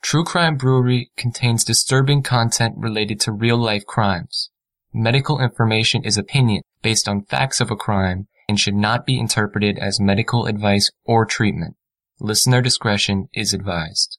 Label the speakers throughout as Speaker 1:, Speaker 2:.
Speaker 1: True Crime Brewery contains disturbing content related to real-life crimes. Medical information is opinion based on facts of a crime and should not be interpreted as medical advice or treatment. Listener discretion is advised.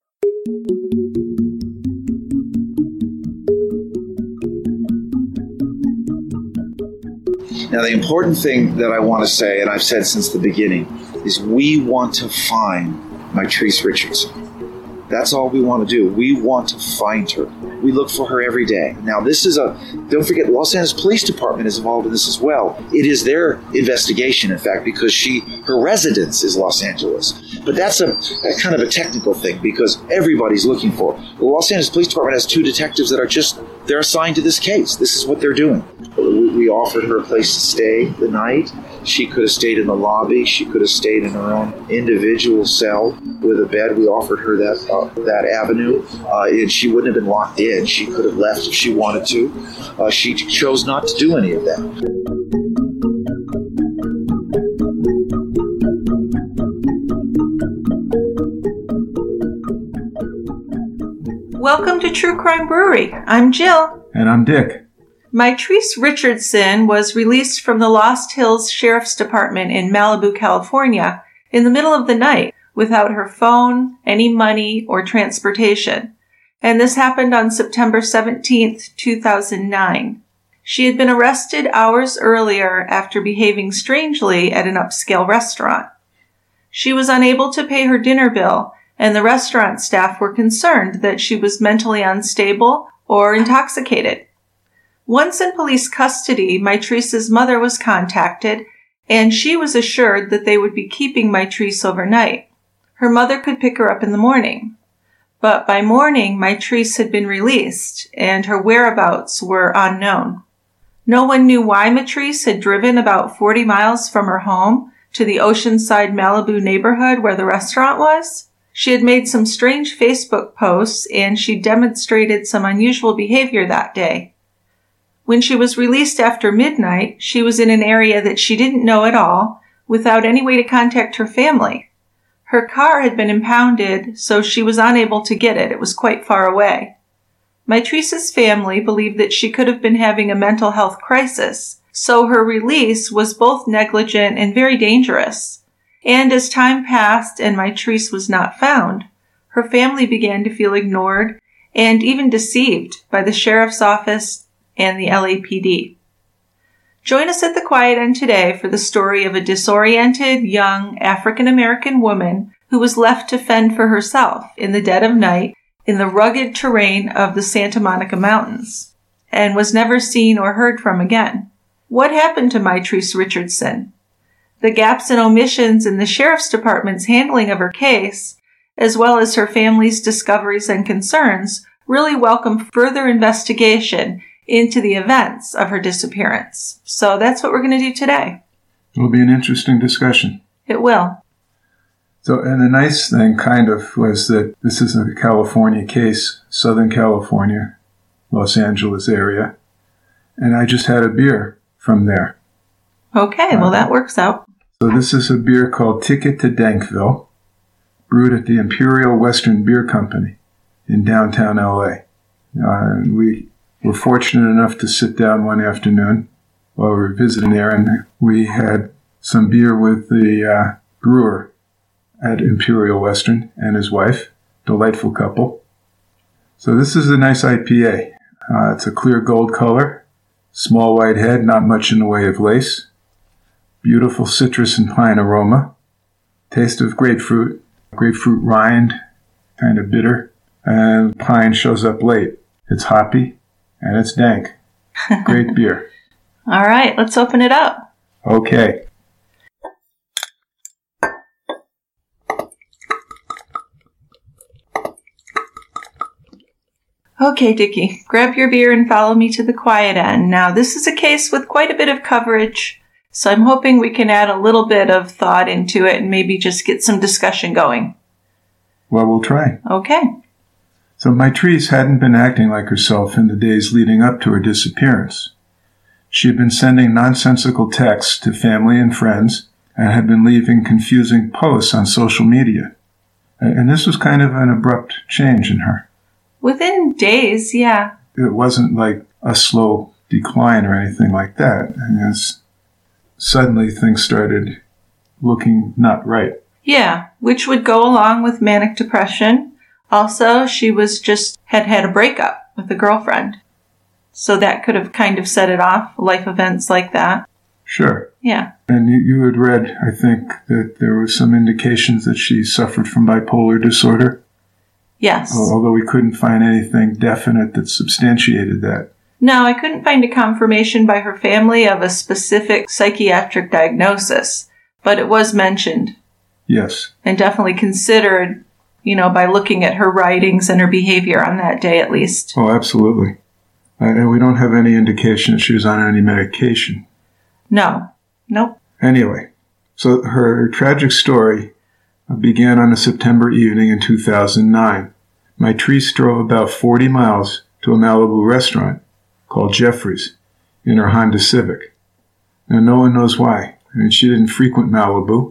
Speaker 2: Now, the important thing that I want to say, and I've said since the beginning, is we want to find Mitrice Richardson. That's all we want to do. We want to find her. We look for her every day. Now, don't forget, Los Angeles Police Department is involved in this as well. It is their investigation, in fact, because her residence is Los Angeles. But that's a kind of a technical thing because everybody's looking for her. The Los Angeles Police Department has 2 detectives that they're assigned to this case. This is what they're doing. We offered her a place to stay the night. She could have stayed in the lobby. She could have stayed in her own individual cell with a bed. We offered her that avenue, and she wouldn't have been locked in. She could have left if she wanted to. She chose not to do any of that.
Speaker 3: Welcome to True Crime Brewery. I'm Jill.
Speaker 4: And I'm Dick.
Speaker 3: Mitrice Richardson was released from the Lost Hills Sheriff's Department in Malibu, California, in the middle of the night without her phone, any money, or transportation. And this happened on September 17th, 2009. She had been arrested hours earlier after behaving strangely at an upscale restaurant. She was unable to pay her dinner bill, and the restaurant staff were concerned that she was mentally unstable or intoxicated. Once in police custody, Mitrice's mother was contacted, and she was assured that they would be keeping Mitrice overnight. Her mother could pick her up in the morning. But by morning, Mitrice had been released, and her whereabouts were unknown. No one knew why Mitrice had driven about 40 miles from her home to the Oceanside Malibu neighborhood where the restaurant was. She had made some strange Facebook posts, and she demonstrated some unusual behavior that day. When she was released after midnight, she was in an area that she didn't know at all, without any way to contact her family. Her car had been impounded, so she was unable to get it. It was quite far away. Mitrice's family believed that she could have been having a mental health crisis, so her release was both negligent and very dangerous. And as time passed and Mitrice was not found, her family began to feel ignored and even deceived by the sheriff's office and the LAPD. Join us at the Quiet End today for the story of a disoriented, young African-American woman who was left to fend for herself in the dead of night in the rugged terrain of the Santa Monica Mountains, and was never seen or heard from again. What happened to Mitrice Richardson? The gaps and omissions in the Sheriff's Department's handling of her case, as well as her family's discoveries and concerns, really welcome further investigation into the events of her disappearance. So that's what we're going to do today.
Speaker 4: It'll be an interesting discussion.
Speaker 3: It will.
Speaker 4: So, and the nice thing kind of was that this is a California case, Southern California, Los Angeles area, and I just had a beer from there.
Speaker 3: Okay, well that works out.
Speaker 4: So this is a beer called Ticket to Dankville, brewed at the Imperial Western Beer Company in downtown LA. We were fortunate enough to sit down one afternoon while we were visiting there, and we had some beer with the brewer at Imperial Western and his wife, delightful couple. So this is a nice IPA. It's a clear gold color, small white head, not much in the way of lace, beautiful citrus and pine aroma, taste of grapefruit rind, kind of bitter, and pine shows up late. It's hoppy. And it's dank. Great beer.
Speaker 3: All right, let's open it up.
Speaker 4: Okay.
Speaker 3: Okay, Dickie, grab your beer and follow me to the Quiet End. Now, this is a case with quite a bit of coverage, so I'm hoping we can add a little bit of thought into it and maybe just get some discussion going.
Speaker 4: Well, we'll try.
Speaker 3: Okay.
Speaker 4: So Mitrice hadn't been acting like herself in the days leading up to her disappearance. She had been sending nonsensical texts to family and friends and had been leaving confusing posts on social media. And this was kind of an abrupt change in her.
Speaker 3: Within days, yeah.
Speaker 4: It wasn't like a slow decline or anything like that. And suddenly things started looking not right.
Speaker 3: Yeah, which would go along with manic depression. Also, she had a breakup with a girlfriend. So that could have kind of set it off, life events like that.
Speaker 4: Sure.
Speaker 3: Yeah.
Speaker 4: And you had read, I think, that there were some indications that she suffered from bipolar disorder.
Speaker 3: Yes.
Speaker 4: Although we couldn't find anything definite that substantiated that.
Speaker 3: No, I couldn't find a confirmation by her family of a specific psychiatric diagnosis, but it was mentioned.
Speaker 4: Yes.
Speaker 3: And definitely considered, by looking at her writings and her behavior on that day at least.
Speaker 4: Oh, absolutely. And we don't have any indication that she was on any medication.
Speaker 3: No. Nope.
Speaker 4: Anyway, so her tragic story began on a September evening in 2009. Mitrice drove about 40 miles to a Malibu restaurant called Jeffrey's in her Honda Civic. Now, no one knows why. I mean, she didn't frequent Malibu,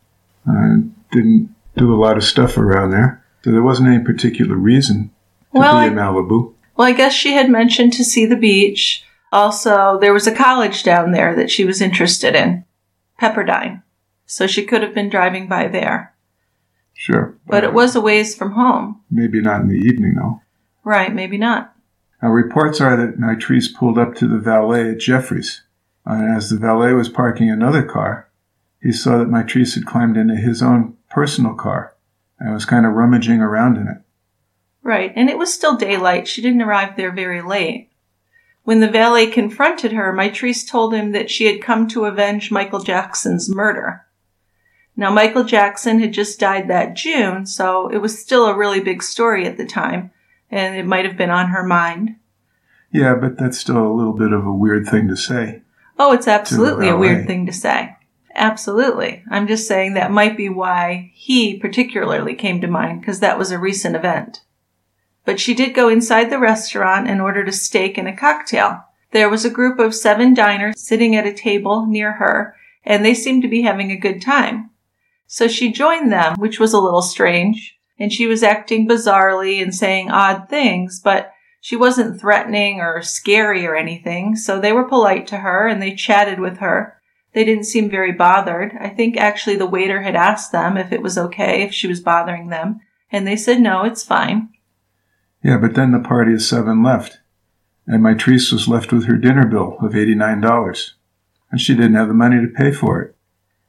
Speaker 4: didn't do a lot of stuff around there, so there wasn't any particular reason to be in Malibu.
Speaker 3: Well, I guess she had mentioned to see the beach. Also, there was a college down there that she was interested in, Pepperdine. So she could have been driving by there.
Speaker 4: Sure.
Speaker 3: But it was a ways from home.
Speaker 4: Maybe not in the evening, though.
Speaker 3: Right, maybe not.
Speaker 4: Now, reports are that Mitrice pulled up to the valet at Jeffrey's. And as the valet was parking another car, he saw that Mitrice had climbed into his own personal car and was kind of rummaging around in it.
Speaker 3: Right, and it was still daylight. She didn't arrive there very late. When the valet confronted her, Mitrice told him that she had come to avenge Michael Jackson's murder. Now, Michael Jackson had just died that June, so it was still a really big story at the time, and it might have been on her mind.
Speaker 4: Yeah, but that's still a little bit of a weird thing to say.
Speaker 3: Oh, it's absolutely a weird thing to say. Absolutely. I'm just saying that might be why he particularly came to mind, because that was a recent event. But she did go inside the restaurant and ordered a steak and a cocktail. There was a group of 7 diners sitting at a table near her, and they seemed to be having a good time. So she joined them, which was a little strange, and she was acting bizarrely and saying odd things, but she wasn't threatening or scary or anything, so they were polite to her and they chatted with her. They didn't seem very bothered. I think actually the waiter had asked them if it was okay if she was bothering them, and they said no, it's fine.
Speaker 4: Yeah, but then the party of 7 left, and Mitrice was left with her dinner bill of $89, and she didn't have the money to pay for it.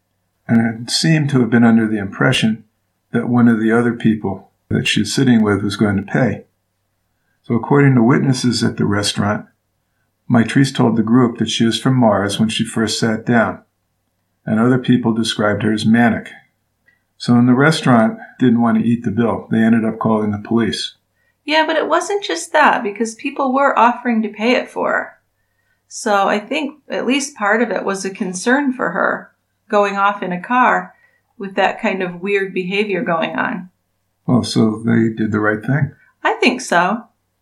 Speaker 4: And it seemed to have been under the impression that one of the other people that she was sitting with was going to pay. So according to witnesses at the restaurant, Mitrice told the group that she was from Mars when she first sat down, and other people described her as manic. So when the restaurant didn't want to eat the bill, they ended up calling the police.
Speaker 3: Yeah, but it wasn't just that, because people were offering to pay it for her. So I think at least part of it was a concern for her, going off in a car with that kind of weird behavior going on.
Speaker 4: Well, so they did the right thing.
Speaker 3: I think so.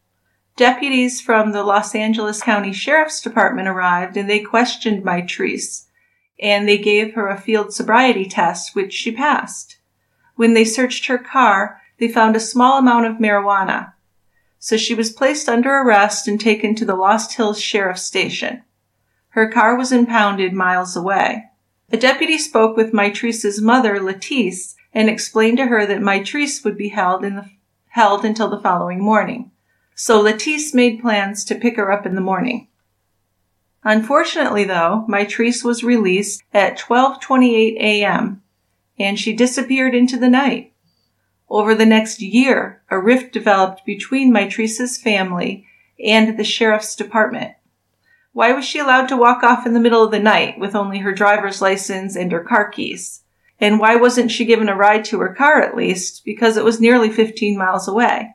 Speaker 3: Deputies from the Los Angeles County Sheriff's Department arrived and they questioned Mitrice, and they gave her a field sobriety test, which she passed. When they searched her car, they found a small amount of marijuana. So she was placed under arrest and taken to the Lost Hills Sheriff's Station. Her car was impounded miles away. A deputy spoke with Mitrice's mother, Letice, and explained to her that Mitrice would be held until the following morning. So Letice made plans to pick her up in the morning. Unfortunately, though, Mitrice was released at 12:28 a.m., and she disappeared into the night. Over the next year, a rift developed between Mitrice's family and the sheriff's department. Why was she allowed to walk off in the middle of the night with only her driver's license and her car keys? And why wasn't she given a ride to her car at least, because it was nearly 15 miles away?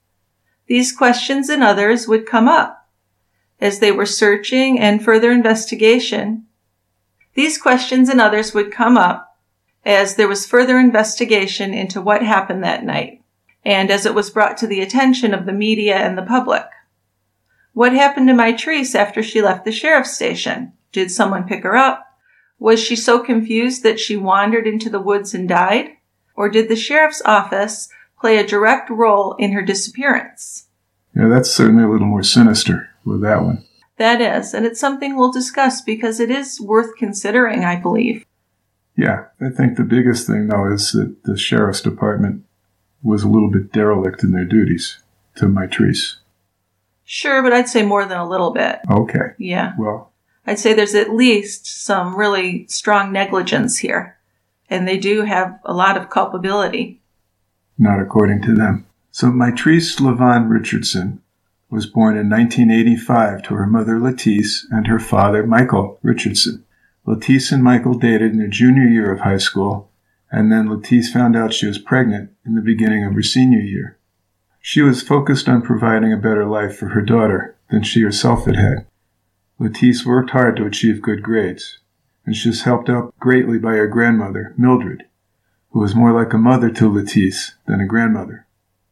Speaker 3: These questions and others would come up as they were searching and further investigation. These questions and others would come up as there was further investigation into what happened that night, and as it was brought to the attention of the media and the public. What happened to Mitrice after she left the sheriff's station? Did someone pick her up? Was she so confused that she wandered into the woods and died? or did the sheriff's office play a direct role in her disappearance?
Speaker 4: Yeah, that's certainly a little more sinister with that one.
Speaker 3: That is, and it's something we'll discuss because it is worth considering, I believe.
Speaker 4: Yeah, I think the biggest thing, though, is that the sheriff's department was a little bit derelict in their duties to Mitrice.
Speaker 3: Sure, but I'd say more than a little bit.
Speaker 4: Okay.
Speaker 3: Yeah.
Speaker 4: Well,
Speaker 3: I'd say there's at least some really strong negligence here, and they do have a lot of culpability.
Speaker 4: not according to them. So Mitrice Lavon Richardson was born in 1985 to her mother Lettice and her father Michael Richardson. Lettice and Michael dated in their junior year of high school, and then Lettice found out she was pregnant in the beginning of her senior year. She was focused on providing a better life for her daughter than she herself had had. Lettice worked hard to achieve good grades, and she was helped out greatly by her grandmother, Mildred, who was more like a mother to Lettice than a grandmother.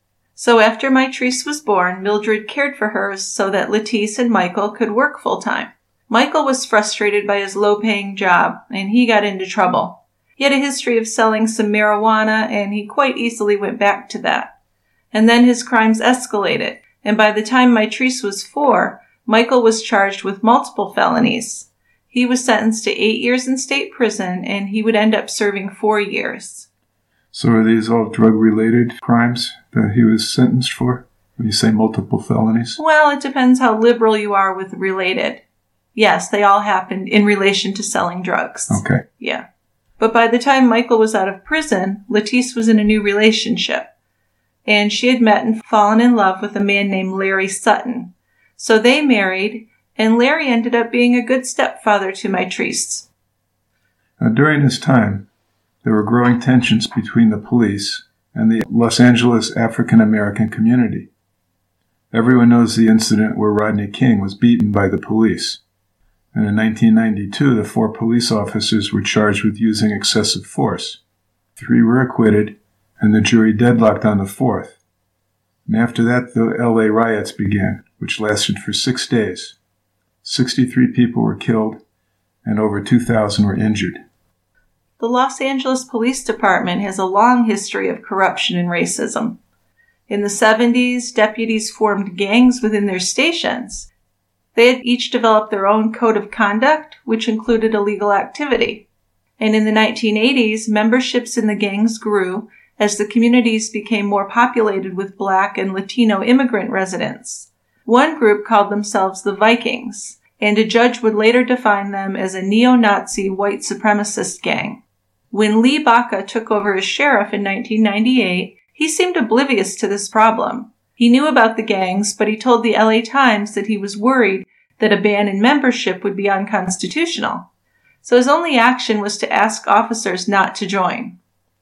Speaker 3: So after Mitrice was born, Mildred cared for her so that Lettice and Michael could work full-time. Michael was frustrated by his low-paying job, and he got into trouble. He had a history of selling some marijuana, and he quite easily went back to that. And then his crimes escalated, and by the time Mitrice was 4, Michael was charged with multiple felonies. He was sentenced to 8 years in state prison, and he would end up serving 4 years.
Speaker 4: So are these all drug-related crimes that he was sentenced for, when you say multiple felonies?
Speaker 3: Well, it depends how liberal you are with related. Yes, they all happened in relation to selling drugs.
Speaker 4: Okay.
Speaker 3: Yeah. But by the time Michael was out of prison, Lettice was in a new relationship. And she had met and fallen in love with a man named Larry Sutton. So they married, and Larry ended up being a good stepfather to Mitrice.
Speaker 4: Now, during this time, there were growing tensions between the police and the Los Angeles African-American community. Everyone knows the incident where Rodney King was beaten by the police. And in 1992, the 4 police officers were charged with using excessive force. 3 were acquitted, and the jury deadlocked on the 4th. And after that, the LA riots began, which lasted for 6 days. 63 people were killed, and over 2,000 were injured.
Speaker 3: The Los Angeles Police Department has a long history of corruption and racism. In the 70s, deputies formed gangs within their stations. They had each developed their own code of conduct, which included illegal activity. And in the 1980s, memberships in the gangs grew as the communities became more populated with Black and Latino immigrant residents. One group called themselves the Vikings, and a judge would later define them as a neo-Nazi white supremacist gang. When Lee Baca took over as sheriff in 1998, he seemed oblivious to this problem. He knew about the gangs, but he told the LA Times that he was worried that a ban in membership would be unconstitutional. So his only action was to ask officers not to join.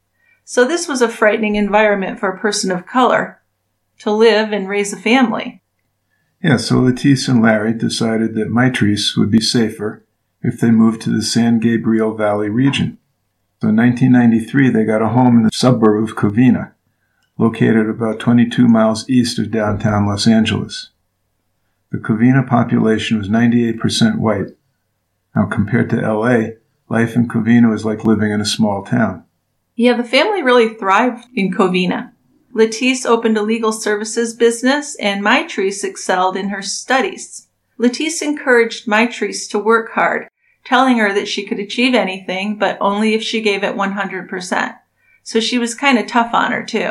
Speaker 3: So this was a frightening environment for a person of color to live and raise a family.
Speaker 4: Yeah, so Lettice and Larry decided that Mitrice would be safer if they moved to the San Gabriel Valley region. So in 1993, they got a home in the suburb of Covina, located about 22 miles east of downtown Los Angeles. The Covina population was 98% white. Now, compared to LA, life in Covina was like living in a small town.
Speaker 3: Yeah, the family really thrived in Covina. Lettice opened a legal services business, and Mitrice excelled in her studies. Lettice encouraged Mitrice to work hard, telling her that she could achieve anything, but only if she gave it 100%. So she was kind of tough on her, too.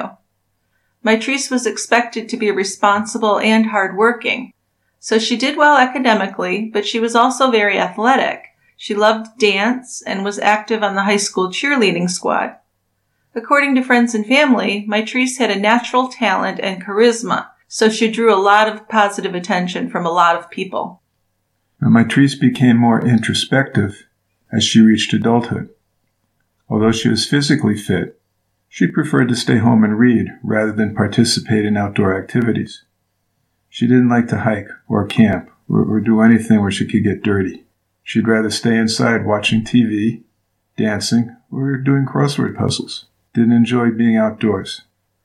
Speaker 3: Mitrice was expected to be responsible and hardworking. So she did well academically, but she was also very athletic. She loved dance and was active on the high school cheerleading squad. According to friends and family, Mitrice had a natural talent and charisma, so she drew a lot of positive attention from a lot of people.
Speaker 4: Now, Mitrice became more introspective as she reached adulthood. Although she was physically fit, she preferred to stay home and read rather than participate in outdoor activities. She didn't like to hike or camp or do anything where she could get dirty. She'd rather stay inside watching TV, dancing, or doing crossword puzzles. Didn't enjoy being outdoors.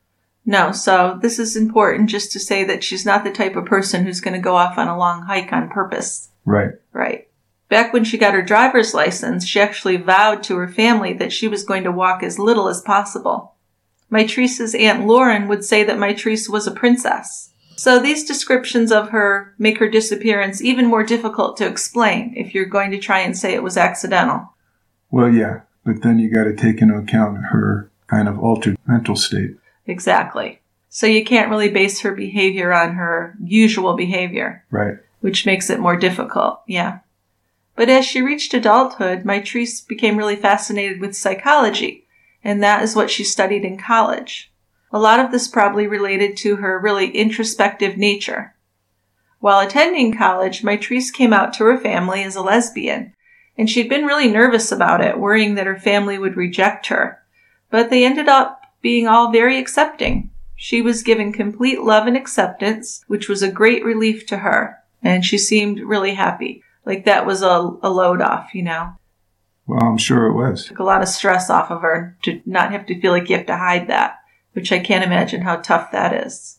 Speaker 3: No, so this is important just to say that she's not the type of person who's going to go off on a long hike on purpose.
Speaker 4: Right.
Speaker 3: Right. Back when she got her driver's license, she actually vowed to her family that she was going to walk as little as possible. Mitrice's Aunt Lauren would say that Mitrice was a princess. So these descriptions of her make her disappearance even more difficult to explain if you're going to try and say it was accidental.
Speaker 4: Well, yeah, but then you got to take into account her kind of altered mental state.
Speaker 3: Exactly. So you can't really base her behavior on her usual behavior.
Speaker 4: Right.
Speaker 3: Which makes it more difficult, yeah. But as she reached adulthood, Mitrice became really fascinated with psychology, and that is what she studied in college. A lot of this probably related to her really introspective nature. While attending college, Mitrice came out to her family as a lesbian, and she'd been really nervous about it, worrying that her family would reject her. But they ended up being all very accepting. She was given complete love and acceptance, which was a great relief to her, and she seemed really happy. Like that was a load off, you know.
Speaker 4: Well, I'm sure it was.
Speaker 3: Took a lot of stress off of her to not have to feel like you have to hide that, which I can't imagine how tough that is.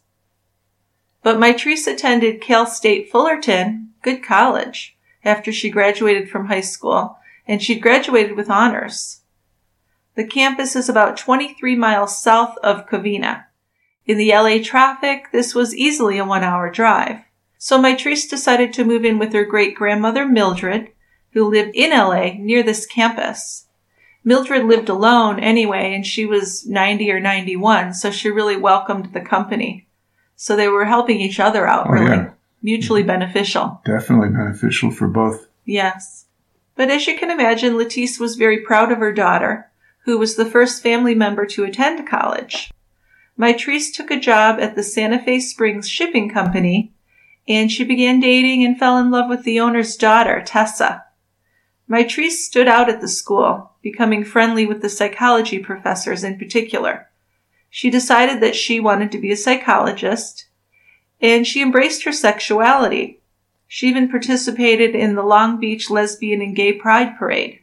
Speaker 3: But Mitrice attended Cal State Fullerton, good college, after she graduated from high school, and she'd graduated with honors. The campus is about 23 miles south of Covina. In the LA traffic, this was easily a 1-hour drive. So Mitrice decided to move in with her great-grandmother Mildred, who lived in LA near this campus. Mildred lived alone anyway, and she was 90 or 91, so she really welcomed the company. So they were helping each other out, really. Yeah. Mutually beneficial.
Speaker 4: Definitely beneficial for both.
Speaker 3: Yes. But as you can imagine, Lettice was very proud of her daughter, who was the first family member to attend college. Mitrice took a job at the Santa Fe Springs Shipping Company, and she began dating and fell in love with the owner's daughter, Tessa. Mitrice stood out at the school, becoming friendly with the psychology professors in particular. She decided that she wanted to be a psychologist, and she embraced her sexuality. She even participated in the Long Beach Lesbian and Gay Pride Parade.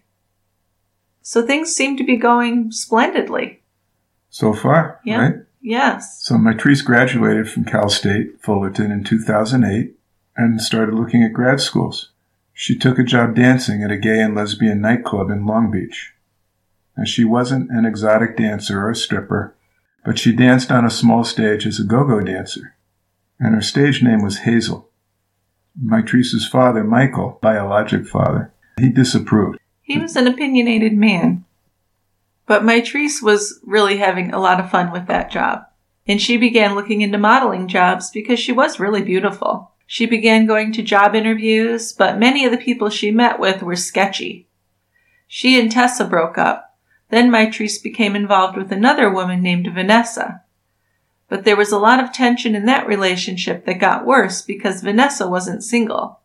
Speaker 3: So things seem to be going splendidly.
Speaker 4: So far,
Speaker 3: yeah.
Speaker 4: Right?
Speaker 3: Yes.
Speaker 4: So Mitrice graduated from Cal State Fullerton in 2008 and started looking at grad schools. She took a job dancing at a gay and lesbian nightclub in Long Beach. Now, she wasn't an exotic dancer or a stripper, but she danced on a small stage as a go-go dancer, and her stage name was Hazel. Mitrice's father, Michael, biologic father, he disapproved.
Speaker 3: He was an opinionated man. But Mitrice was really having a lot of fun with that job, and she began looking into modeling jobs because she was really beautiful. She began going to job interviews, but many of the people she met with were sketchy. She and Tessa broke up. Then Mitrice became involved with another woman named Vanessa. But there was a lot of tension in that relationship that got worse because Vanessa wasn't single.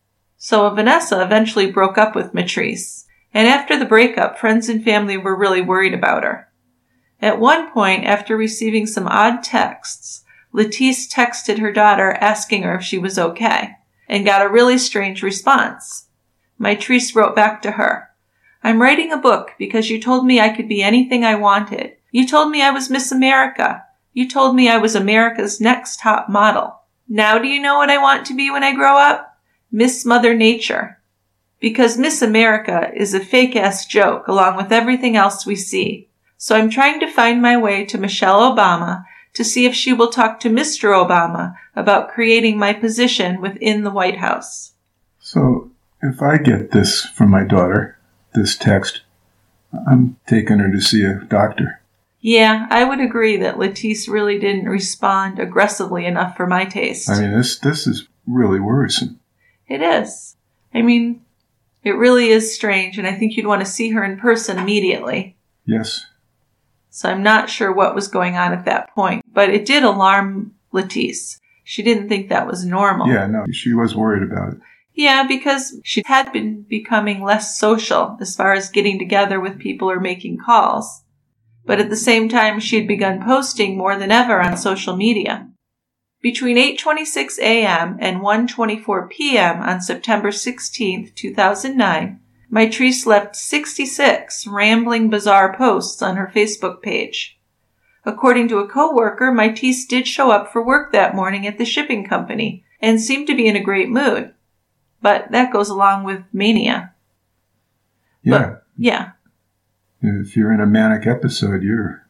Speaker 3: So Vanessa eventually broke up with Mitrice, and after the breakup, friends and family were really worried about her. At one point, after receiving some odd texts, Lettice texted her daughter asking her if she was okay, and got a really strange response. Mitrice wrote back to her, "I'm writing a book because you told me I could be anything I wanted. You told me I was Miss America. You told me I was America's next top model. Now do you know what I want to be when I grow up? Miss Mother Nature. Because Miss America is a fake-ass joke along with everything else we see. So I'm trying to find my way to Michelle Obama to see if she will talk to Mr. Obama about creating my position within the White House."
Speaker 4: So if I get this from my daughter, this text, I'm taking her to see a doctor.
Speaker 3: Yeah, I would agree that Lettice really didn't respond aggressively enough for my taste.
Speaker 4: I mean, this is really worrisome.
Speaker 3: It is. I mean, it really is strange, and I think you'd want to see her in person immediately.
Speaker 4: Yes.
Speaker 3: So I'm not sure what was going on at that point, but it did alarm Lettice. She didn't think that was normal.
Speaker 4: Yeah, no, she was worried about it.
Speaker 3: Yeah, because she had been becoming less social as far as getting together with people or making calls. But at the same time, she had begun posting more than ever on social media. Between 8:26 a.m. and 1:24 p.m. on September 16, 2009, Mitrice left 66 rambling, bizarre posts on her Facebook page. According to a co-worker, Mitrice did show up for work that morning at the shipping company and seemed to be in a great mood. But that goes along with mania.
Speaker 4: Yeah.
Speaker 3: But, yeah.
Speaker 4: If you're in a manic episode, you're up.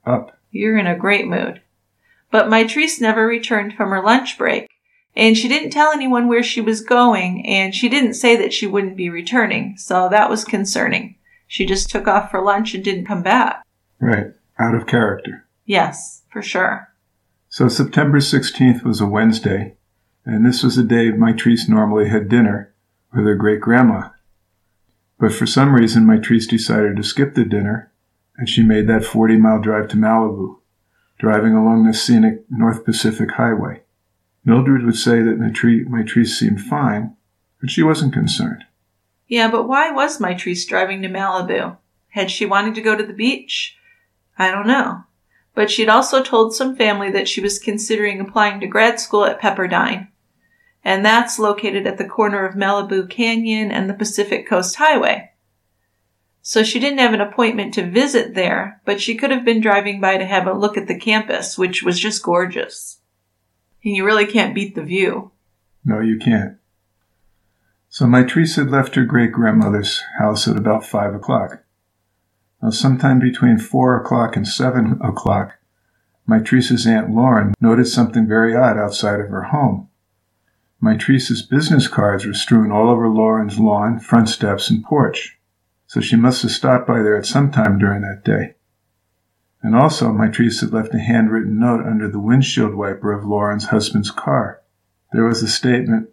Speaker 3: You're in a great mood. But Mitrice never returned from her lunch break, and she didn't tell anyone where she was going, and she didn't say that she wouldn't be returning, so that was concerning. She just took off for lunch and didn't come back.
Speaker 4: Right. Out of character.
Speaker 3: Yes, for sure.
Speaker 4: So September 16th was a Wednesday, and this was a day Mitrice normally had dinner with her great-grandma. But for some reason, Mitrice decided to skip the dinner, and she made that 40-mile drive to Malibu, driving along the scenic North Pacific Highway. Mildred would say that Mitrice seemed fine, but she wasn't concerned.
Speaker 3: Yeah, but why was Mitrice driving to Malibu? Had she wanted to go to the beach? I don't know. But she'd also told some family that she was considering applying to grad school at Pepperdine. And that's located at the corner of Malibu Canyon and the Pacific Coast Highway. So she didn't have an appointment to visit there, but she could have been driving by to have a look at the campus, which was just gorgeous. And you really can't beat the view.
Speaker 4: No, you can't. So Mitrice had left her great-grandmother's house at about 5 o'clock. Now, sometime between 4 o'clock and 7 o'clock, Mitrice's Aunt Lauren noticed something very odd outside of her home. Mitrice's business cards were strewn all over Lauren's lawn, front steps, and porch. So she must have stopped by there at some time during that day. And also, Mitrice had left a handwritten note under the windshield wiper of Lauren's husband's car. There was a statement,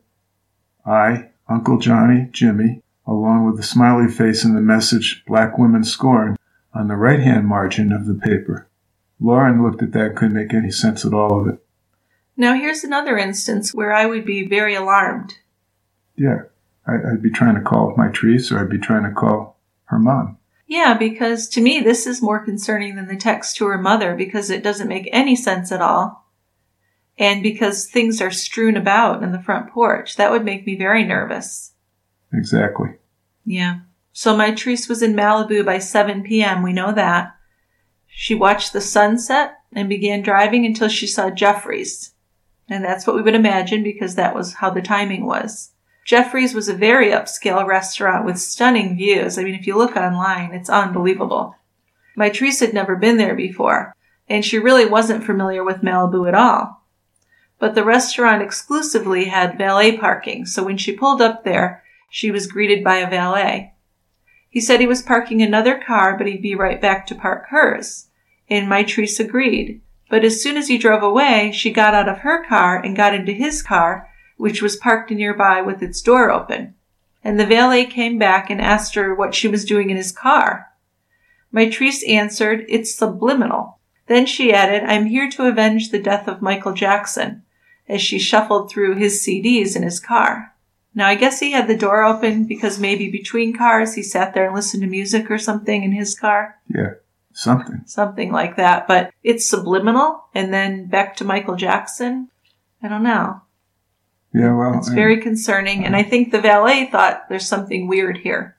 Speaker 4: "I, Uncle Johnny, Jimmy," along with the smiley face and the message, "Black Women Scorned," on the right-hand margin of the paper. Lauren looked at that and couldn't make any sense at all of it.
Speaker 3: Now here's another instance where I would be very alarmed.
Speaker 4: Yeah, I'd be trying to call Mitrice, or I'd be trying to call her mom.
Speaker 3: Yeah, because to me this is more concerning than the text to her mother because it doesn't make any sense at all. And because things are strewn about in the front porch, that would make me very nervous.
Speaker 4: Exactly.
Speaker 3: Yeah. So Mitrice was in Malibu by 7 p.m., we know that. She watched the sunset and began driving until she saw Jeffrey's. And that's what we would imagine because that was how the timing was. Jeffrey's was a very upscale restaurant with stunning views. I mean, if you look online, it's unbelievable. Mitrice had never been there before, and she really wasn't familiar with Malibu at all. But the restaurant exclusively had valet parking, so when she pulled up there, she was greeted by a valet. He said he was parking another car, but he'd be right back to park hers. And Mitrice agreed. But as soon as he drove away, she got out of her car and got into his car, which was parked nearby with its door open. And the valet came back and asked her what she was doing in his car. Mitrice answered, "It's subliminal." Then she added, "I'm here to avenge the death of Michael Jackson," as she shuffled through his CDs in his car. Now, I guess he had the door open because maybe between cars he sat there and listened to music or something in his car.
Speaker 4: Yeah, something.
Speaker 3: Something like that. But it's subliminal, and then back to Michael Jackson. I don't know.
Speaker 4: Yeah, well...
Speaker 3: It's very concerning, and I think the valet thought there's something weird here.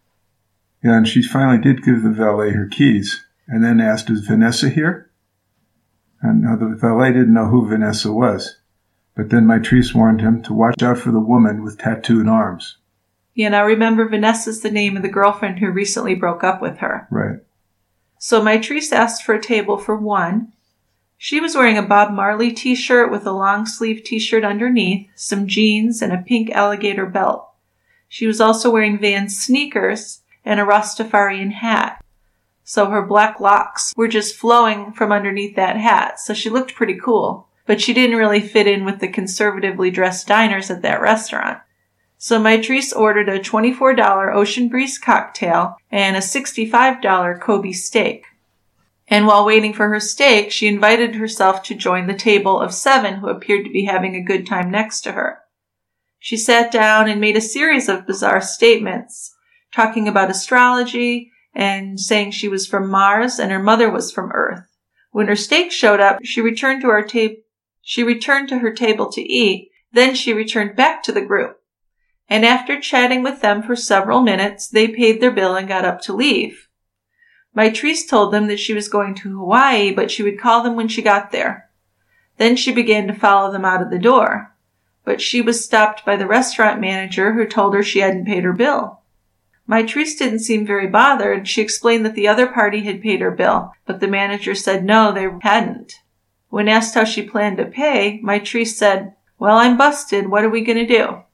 Speaker 4: Yeah, and she finally did give the valet her keys, and then asked, "Is Vanessa here?" And now the valet didn't know who Vanessa was. But then Mitrice warned him to watch out for the woman with tattooed arms.
Speaker 3: Yeah, now remember, Vanessa's the name of the girlfriend who recently broke up with her.
Speaker 4: Right.
Speaker 3: So Mitrice asked for a table for one. She was wearing a Bob Marley t-shirt with a long-sleeve t-shirt underneath, some jeans, and a pink alligator belt. She was also wearing Vans sneakers and a Rastafarian hat. So her black locks were just flowing from underneath that hat, so she looked pretty cool. But she didn't really fit in with the conservatively dressed diners at that restaurant. So Mitrice ordered a $24 Ocean Breeze cocktail and a $65 Kobe steak. And while waiting for her steak, she invited herself to join the table of 7 who appeared to be having a good time next to her. She sat down and made a series of bizarre statements, talking about astrology and saying she was from Mars and her mother was from Earth. When her steak showed up, she returned to her table to eat. Then she returned back to the group. And after chatting with them for several minutes, they paid their bill and got up to leave. Mitrice told them that she was going to Hawaii, but she would call them when she got there. Then she began to follow them out of the door. But she was stopped by the restaurant manager who told her she hadn't paid her bill. Mitrice didn't seem very bothered. She explained that the other party had paid her bill, but the manager said no, they hadn't. When asked how she planned to pay, Mitrice said, "Well, I'm busted. What are we going to do?"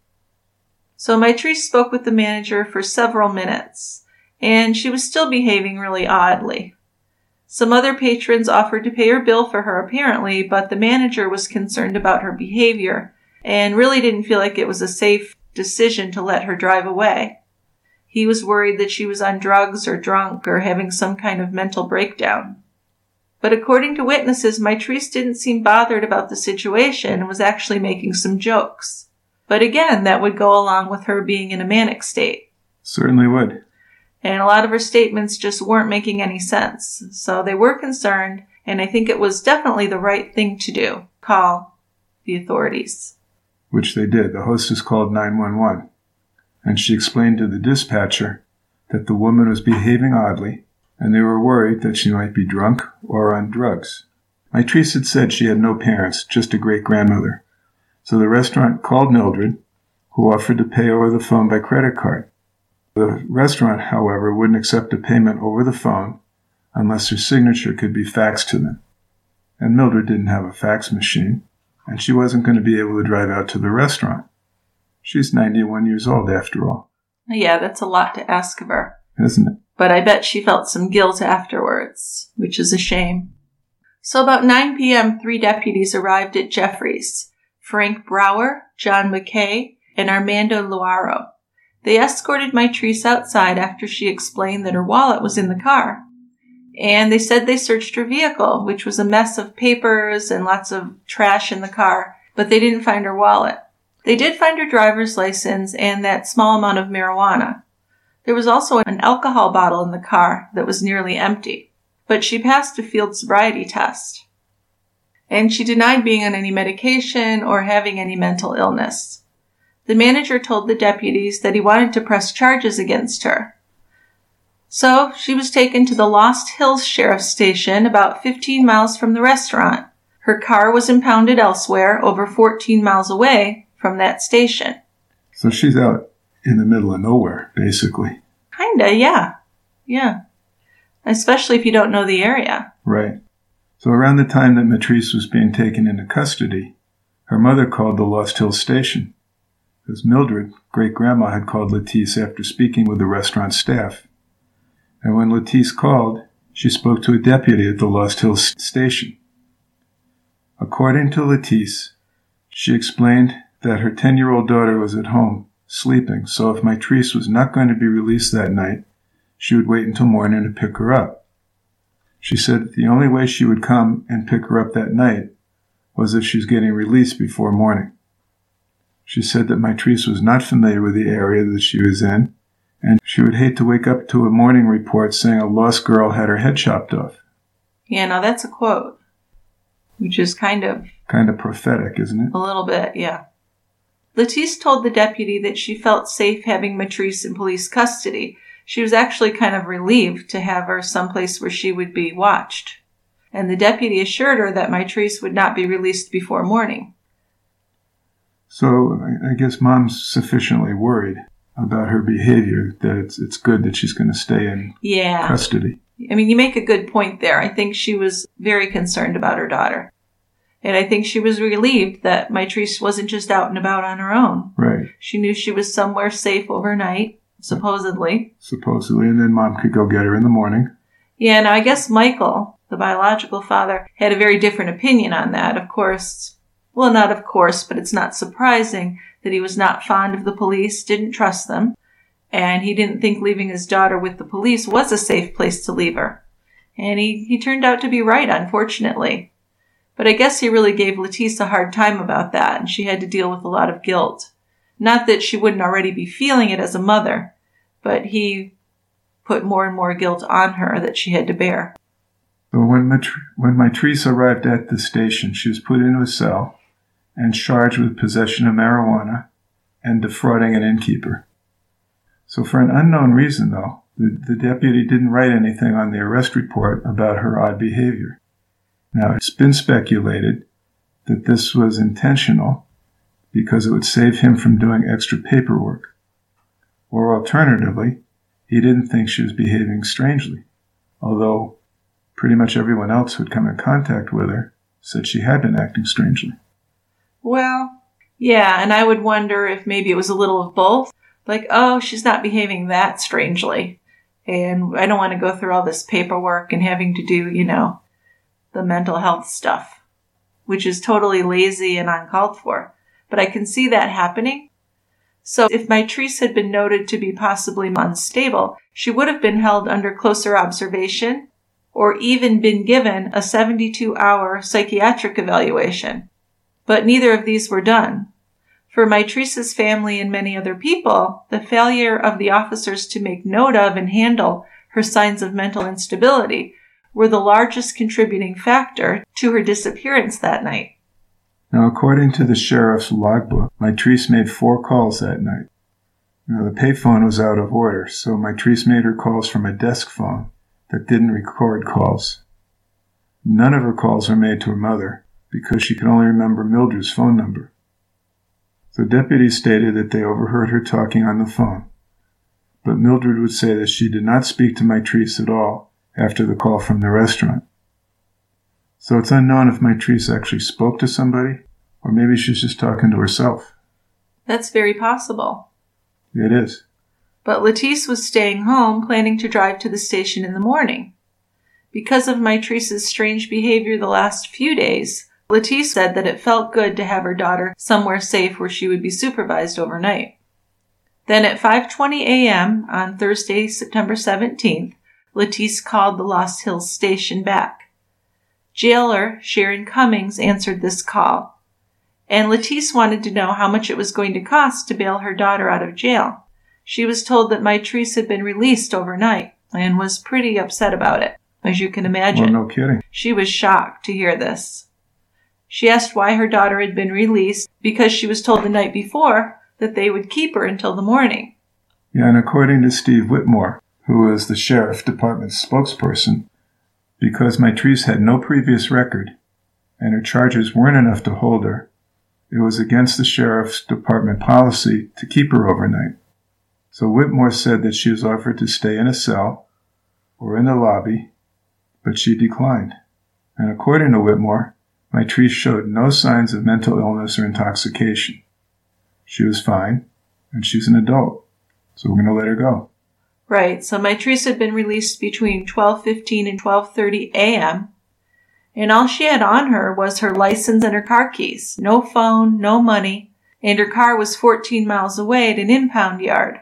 Speaker 3: So Mitrice spoke with the manager for several minutes, and she was still behaving really oddly. Some other patrons offered to pay her bill for her apparently, but the manager was concerned about her behavior and really didn't feel like it was a safe decision to let her drive away. He was worried that she was on drugs or drunk or having some kind of mental breakdown. But according to witnesses, Mitrice didn't seem bothered about the situation and was actually making some jokes. But again, that would go along with her being in a manic state.
Speaker 4: Certainly would.
Speaker 3: And a lot of her statements just weren't making any sense. So they were concerned, and I think it was definitely the right thing to do. Call the authorities.
Speaker 4: Which they did. The hostess called 911. And she explained to the dispatcher that the woman was behaving oddly, and they were worried that she might be drunk or on drugs. Mitrice had said she had no parents, just a great-grandmother. So the restaurant called Mildred, who offered to pay over the phone by credit card. The restaurant, however, wouldn't accept a payment over the phone unless her signature could be faxed to them. And Mildred didn't have a fax machine, and she wasn't going to be able to drive out to the restaurant. She's 91 years old, after all.
Speaker 3: Yeah, that's a lot to ask of her.
Speaker 4: Isn't it?
Speaker 3: But I bet she felt some guilt afterwards, which is a shame. So about 9 p.m., 3 deputies arrived at Jeffries: Frank Brower, John McKay, and Armando Luaro. They escorted Mitrice outside after she explained that her wallet was in the car. And they said they searched her vehicle, which was a mess of papers and lots of trash in the car, but they didn't find her wallet. They did find her driver's license and that small amount of marijuana. There was also an alcohol bottle in the car that was nearly empty, but she passed a field sobriety test. And she denied being on any medication or having any mental illness. The manager told the deputies that he wanted to press charges against her. So she was taken to the Lost Hills Sheriff's Station about 15 miles from the restaurant. Her car was impounded elsewhere over 14 miles away from that station.
Speaker 4: So she's out in the middle of nowhere, basically.
Speaker 3: Kinda, yeah. Yeah. Especially if you don't know the area.
Speaker 4: Right. So around the time that Mitrice was being taken into custody, her mother called the Lost Hills station, because Mildred, great-grandma, had called Lettice after speaking with the restaurant staff. And when Lettice called, she spoke to a deputy at the Lost Hills station. According to Lettice, she explained that her 10-year-old daughter was at home, sleeping, so if Mitrice was not going to be released that night, she would wait until morning to pick her up. She said that the only way she would come and pick her up that night was if she was getting released before morning. She said that Mitrice was not familiar with the area that she was in, and she would hate to wake up to a morning report saying a lost girl had her head chopped off.
Speaker 3: Yeah, now that's a quote, which is kind of
Speaker 4: prophetic, isn't it?
Speaker 3: A little bit, yeah. Lettice told the deputy that she felt safe having Mitrice in police custody. She was actually kind of relieved to have her someplace where she would be watched. And the deputy assured her that Mitrice would not be released before morning.
Speaker 4: So I guess Mom's sufficiently worried about her behavior that it's good that she's going to stay in custody.
Speaker 3: I mean, you make a good point there. I think she was very concerned about her daughter. And I think she was relieved that Mitrice wasn't just out and about on her own.
Speaker 4: Right.
Speaker 3: She knew she was somewhere safe overnight, supposedly.
Speaker 4: And then Mom could go get her in the morning.
Speaker 3: Yeah, now I guess Michael, the biological father, had a very different opinion on that. Of course, well, not of course, but it's not surprising that he was not fond of the police, didn't trust them, and he didn't think leaving his daughter with the police was a safe place to leave her. And he turned out to be right, unfortunately. But I guess he really gave Lettice a hard time about that, and she had to deal with a lot of guilt. Not that she wouldn't already be feeling it as a mother, but he put more and more guilt on her that she had to bear.
Speaker 4: So when Mitrice arrived at the station, she was put into a cell and charged with possession of marijuana and defrauding an innkeeper. So for an unknown reason, though, the deputy didn't write anything on the arrest report about her odd behavior. Now, it's been speculated that this was intentional because it would save him from doing extra paperwork. Or alternatively, He didn't think she was behaving strangely, although pretty much everyone else who'd come in contact with her said she had been acting strangely.
Speaker 3: Well, yeah, and I would wonder if maybe it was a little of both. Like, oh, she's not behaving that strangely, and I don't want to go through all this paperwork and having to do, the mental health stuff, which is totally lazy and uncalled for. But I can see that happening. So if Mitrice had been noted to be possibly unstable, she would have been held under closer observation or even been given a 72-hour psychiatric evaluation. But neither of these were done. For Mitrice's family and many other people, the failure of the officers to make note of and handle her signs of mental instability were the largest contributing factor to her disappearance that night.
Speaker 4: Now, according to the sheriff's logbook, Mitrice made 4 calls that night. The payphone was out of order, so Mitrice made her calls from a desk phone that didn't record calls. None of her calls were made to her mother because she could only remember Mildred's phone number. So deputies stated that they overheard her talking on the phone, but Mildred would say that she did not speak to Mitrice at all after the call from the restaurant. So it's unknown if Mitrice actually spoke to somebody, or maybe she's just talking to herself.
Speaker 3: That's very possible.
Speaker 4: It is.
Speaker 3: But Lettice was staying home, planning to drive to the station in the morning. Because of Mitrice's strange behavior the last few days, Lettice said that it felt good to have her daughter somewhere safe where she would be supervised overnight. Then at 5:20 a.m. on Thursday, September 17th, Lettice called the Lost Hills station back. Jailer Sharon Cummings answered this call, and Lettice wanted to know how much it was going to cost to bail her daughter out of jail. She was told that Mitrice had been released overnight and was pretty upset about it, as you can imagine.
Speaker 4: Well, no kidding.
Speaker 3: She was shocked to hear this. She asked why her daughter had been released because she was told the night before that they would keep her until the morning.
Speaker 4: Yeah, and according to Steve Whitmore, who was the sheriff department's spokesperson, because Mitrice had no previous record and her charges weren't enough to hold her, it was against the sheriff's department policy to keep her overnight. So Whitmore said that she was offered to stay in a cell or in the lobby, but she declined. And according to Whitmore, Mitrice showed no signs of mental illness or intoxication. She was fine, and she's an adult, so we're going to let her go.
Speaker 3: Right, so Mitrice had been released between 12:15 and 12:30 a.m., and all she had on her was her license and her car keys. No phone, no money, and her car was 14 miles away at an impound yard.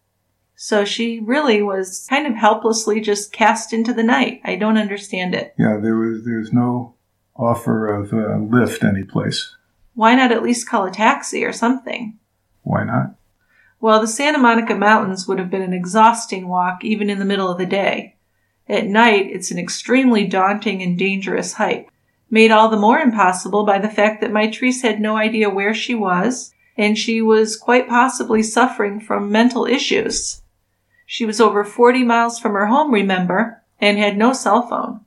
Speaker 3: So she really was kind of helplessly just cast into the night. I don't understand it.
Speaker 4: Yeah, there's no offer of a lift anyplace.
Speaker 3: Why not at least call a taxi or something?
Speaker 4: Why not?
Speaker 3: Well, the Santa Monica Mountains would have been an exhausting walk even in the middle of the day. At night, it's an extremely daunting and dangerous hike, made all the more impossible by the fact that Mitrice had no idea where she was, and she was quite possibly suffering from mental issues. She was over 40 miles from her home, remember, and had no cell phone.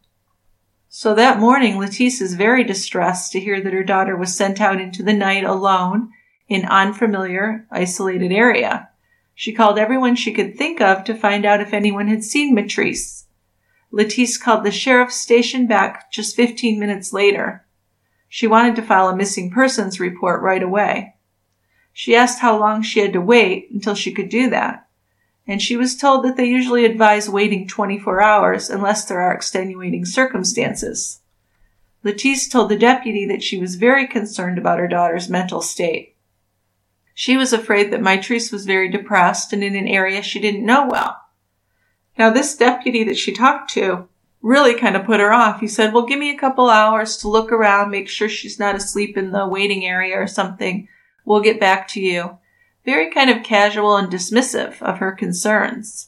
Speaker 3: So that morning, Lettice is very distressed to hear that her daughter was sent out into the night alone in unfamiliar, isolated area. She called everyone she could think of to find out if anyone had seen Mitrice. Lettice called the sheriff's station back just 15 minutes later. She wanted to file a missing persons report right away. She asked how long she had to wait until she could do that, and she was told that they usually advise waiting 24 hours unless there are extenuating circumstances. Lettice told the deputy that she was very concerned about her daughter's mental state. She was afraid that Mitrice was very depressed and in an area she didn't know well. Now, this deputy that she talked to really kind of put her off. He said, well, give me a couple hours to look around, make sure she's not asleep in the waiting area or something. We'll get back to you. Very kind of casual and dismissive of her concerns,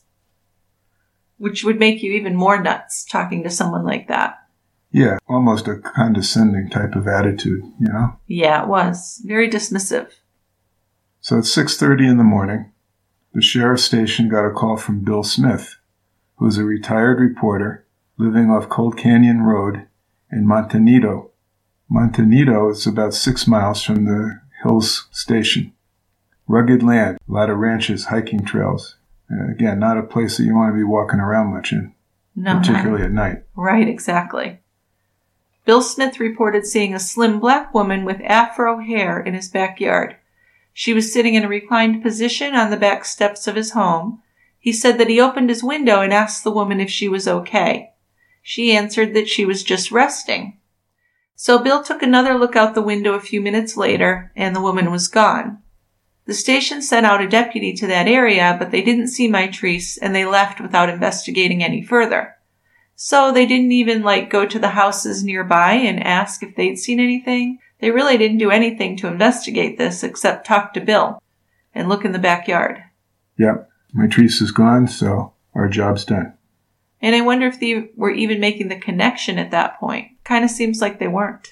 Speaker 3: which would make you even more nuts talking to someone like that.
Speaker 4: Yeah, almost a condescending type of attitude, you know?
Speaker 3: Yeah, it was. Very dismissive.
Speaker 4: So at 6:30 in the morning, the sheriff's station got a call from Bill Smith, who is a retired reporter living off Cold Canyon Road in Montanito. Montanito is about 6 miles from the Hills station. Rugged land, a lot of ranches, hiking trails. Again, not a place that you want to be walking around much in, particularly at night.
Speaker 3: Right, exactly. Bill Smith reported seeing a slim black woman with afro hair in his backyard. She was sitting in a reclined position on the back steps of his home. He said that he opened his window and asked the woman if she was okay. She answered that she was just resting. So Bill took another look out the window a few minutes later, and the woman was gone. The station sent out a deputy to that area, but they didn't see Mitrice, and they left without investigating any further. So they didn't even, go to the houses nearby and ask if they'd seen anything. They really didn't do anything to investigate this except talk to Bill and look in the backyard.
Speaker 4: Yep. Mitrice is gone, so our job's done.
Speaker 3: And I wonder if they were even making the connection at that point. Kind of seems like they weren't.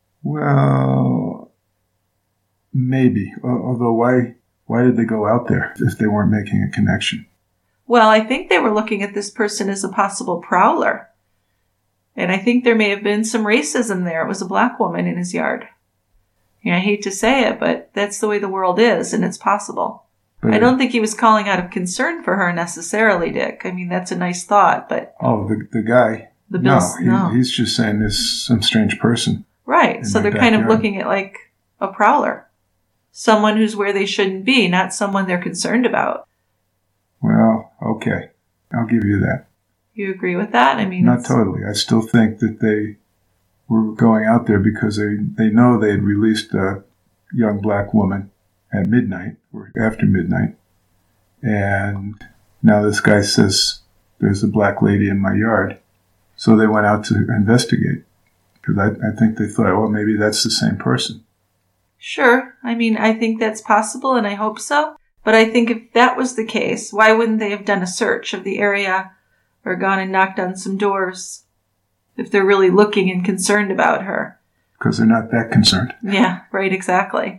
Speaker 4: Well, maybe. Although why did they go out there if they weren't making a connection?
Speaker 3: Well, I think they were looking at this person as a possible prowler. And I think there may have been some racism there. It was a black woman in his yard. I hate to say it, but that's the way the world is, and it's possible. But I don't think he was calling out of concern for her necessarily, Dick. I mean, that's a nice thought, but...
Speaker 4: Oh, the guy?
Speaker 3: No.
Speaker 4: He's just saying there's some strange person.
Speaker 3: Right, so they're kind of looking at a prowler. Someone who's where they shouldn't be, not someone they're concerned about.
Speaker 4: Well, okay. I'll give you that.
Speaker 3: You agree with that? I mean,
Speaker 4: not totally. I still think that they were going out there because they know they had released a young black woman at midnight or after midnight. And now this guy says, there's a black lady in my yard. So they went out to investigate. Because I think they thought, well, maybe that's the same person.
Speaker 3: Sure. I mean, I think that's possible, and I hope so. But I think if that was the case, why wouldn't they have done a search of the area or gone and knocked on some doors if they're really looking and concerned about her?
Speaker 4: Because they're not that concerned.
Speaker 3: Yeah, right, exactly.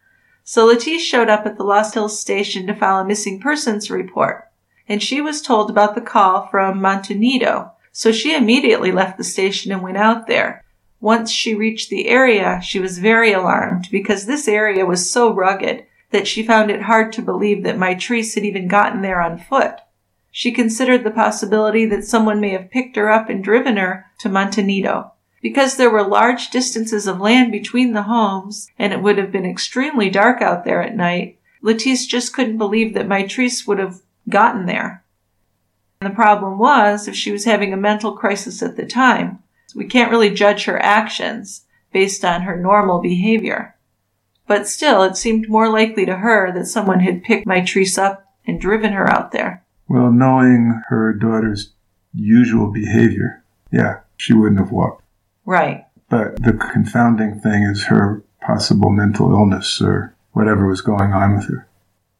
Speaker 3: So Latice showed up at the Lost Hills station to file a missing persons report, and she was told about the call from Montanido. So she immediately left the station and went out there. Once she reached the area, she was very alarmed because this area was so rugged that she found it hard to believe that Mitrice had even gotten there on foot. She considered the possibility that someone may have picked her up and driven her to Montanido. Because there were large distances of land between the homes, and it would have been extremely dark out there at night, Latice just couldn't believe that Mitrice would have gotten there. And the problem was, if she was having a mental crisis at the time, we can't really judge her actions based on her normal behavior. But still, it seemed more likely to her that someone had picked Mitrice up and driven her out there.
Speaker 4: Well, knowing her daughter's usual behavior, yeah, she wouldn't have walked.
Speaker 3: Right.
Speaker 4: But the confounding thing is her possible mental illness or whatever was going on with her.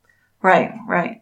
Speaker 3: Right.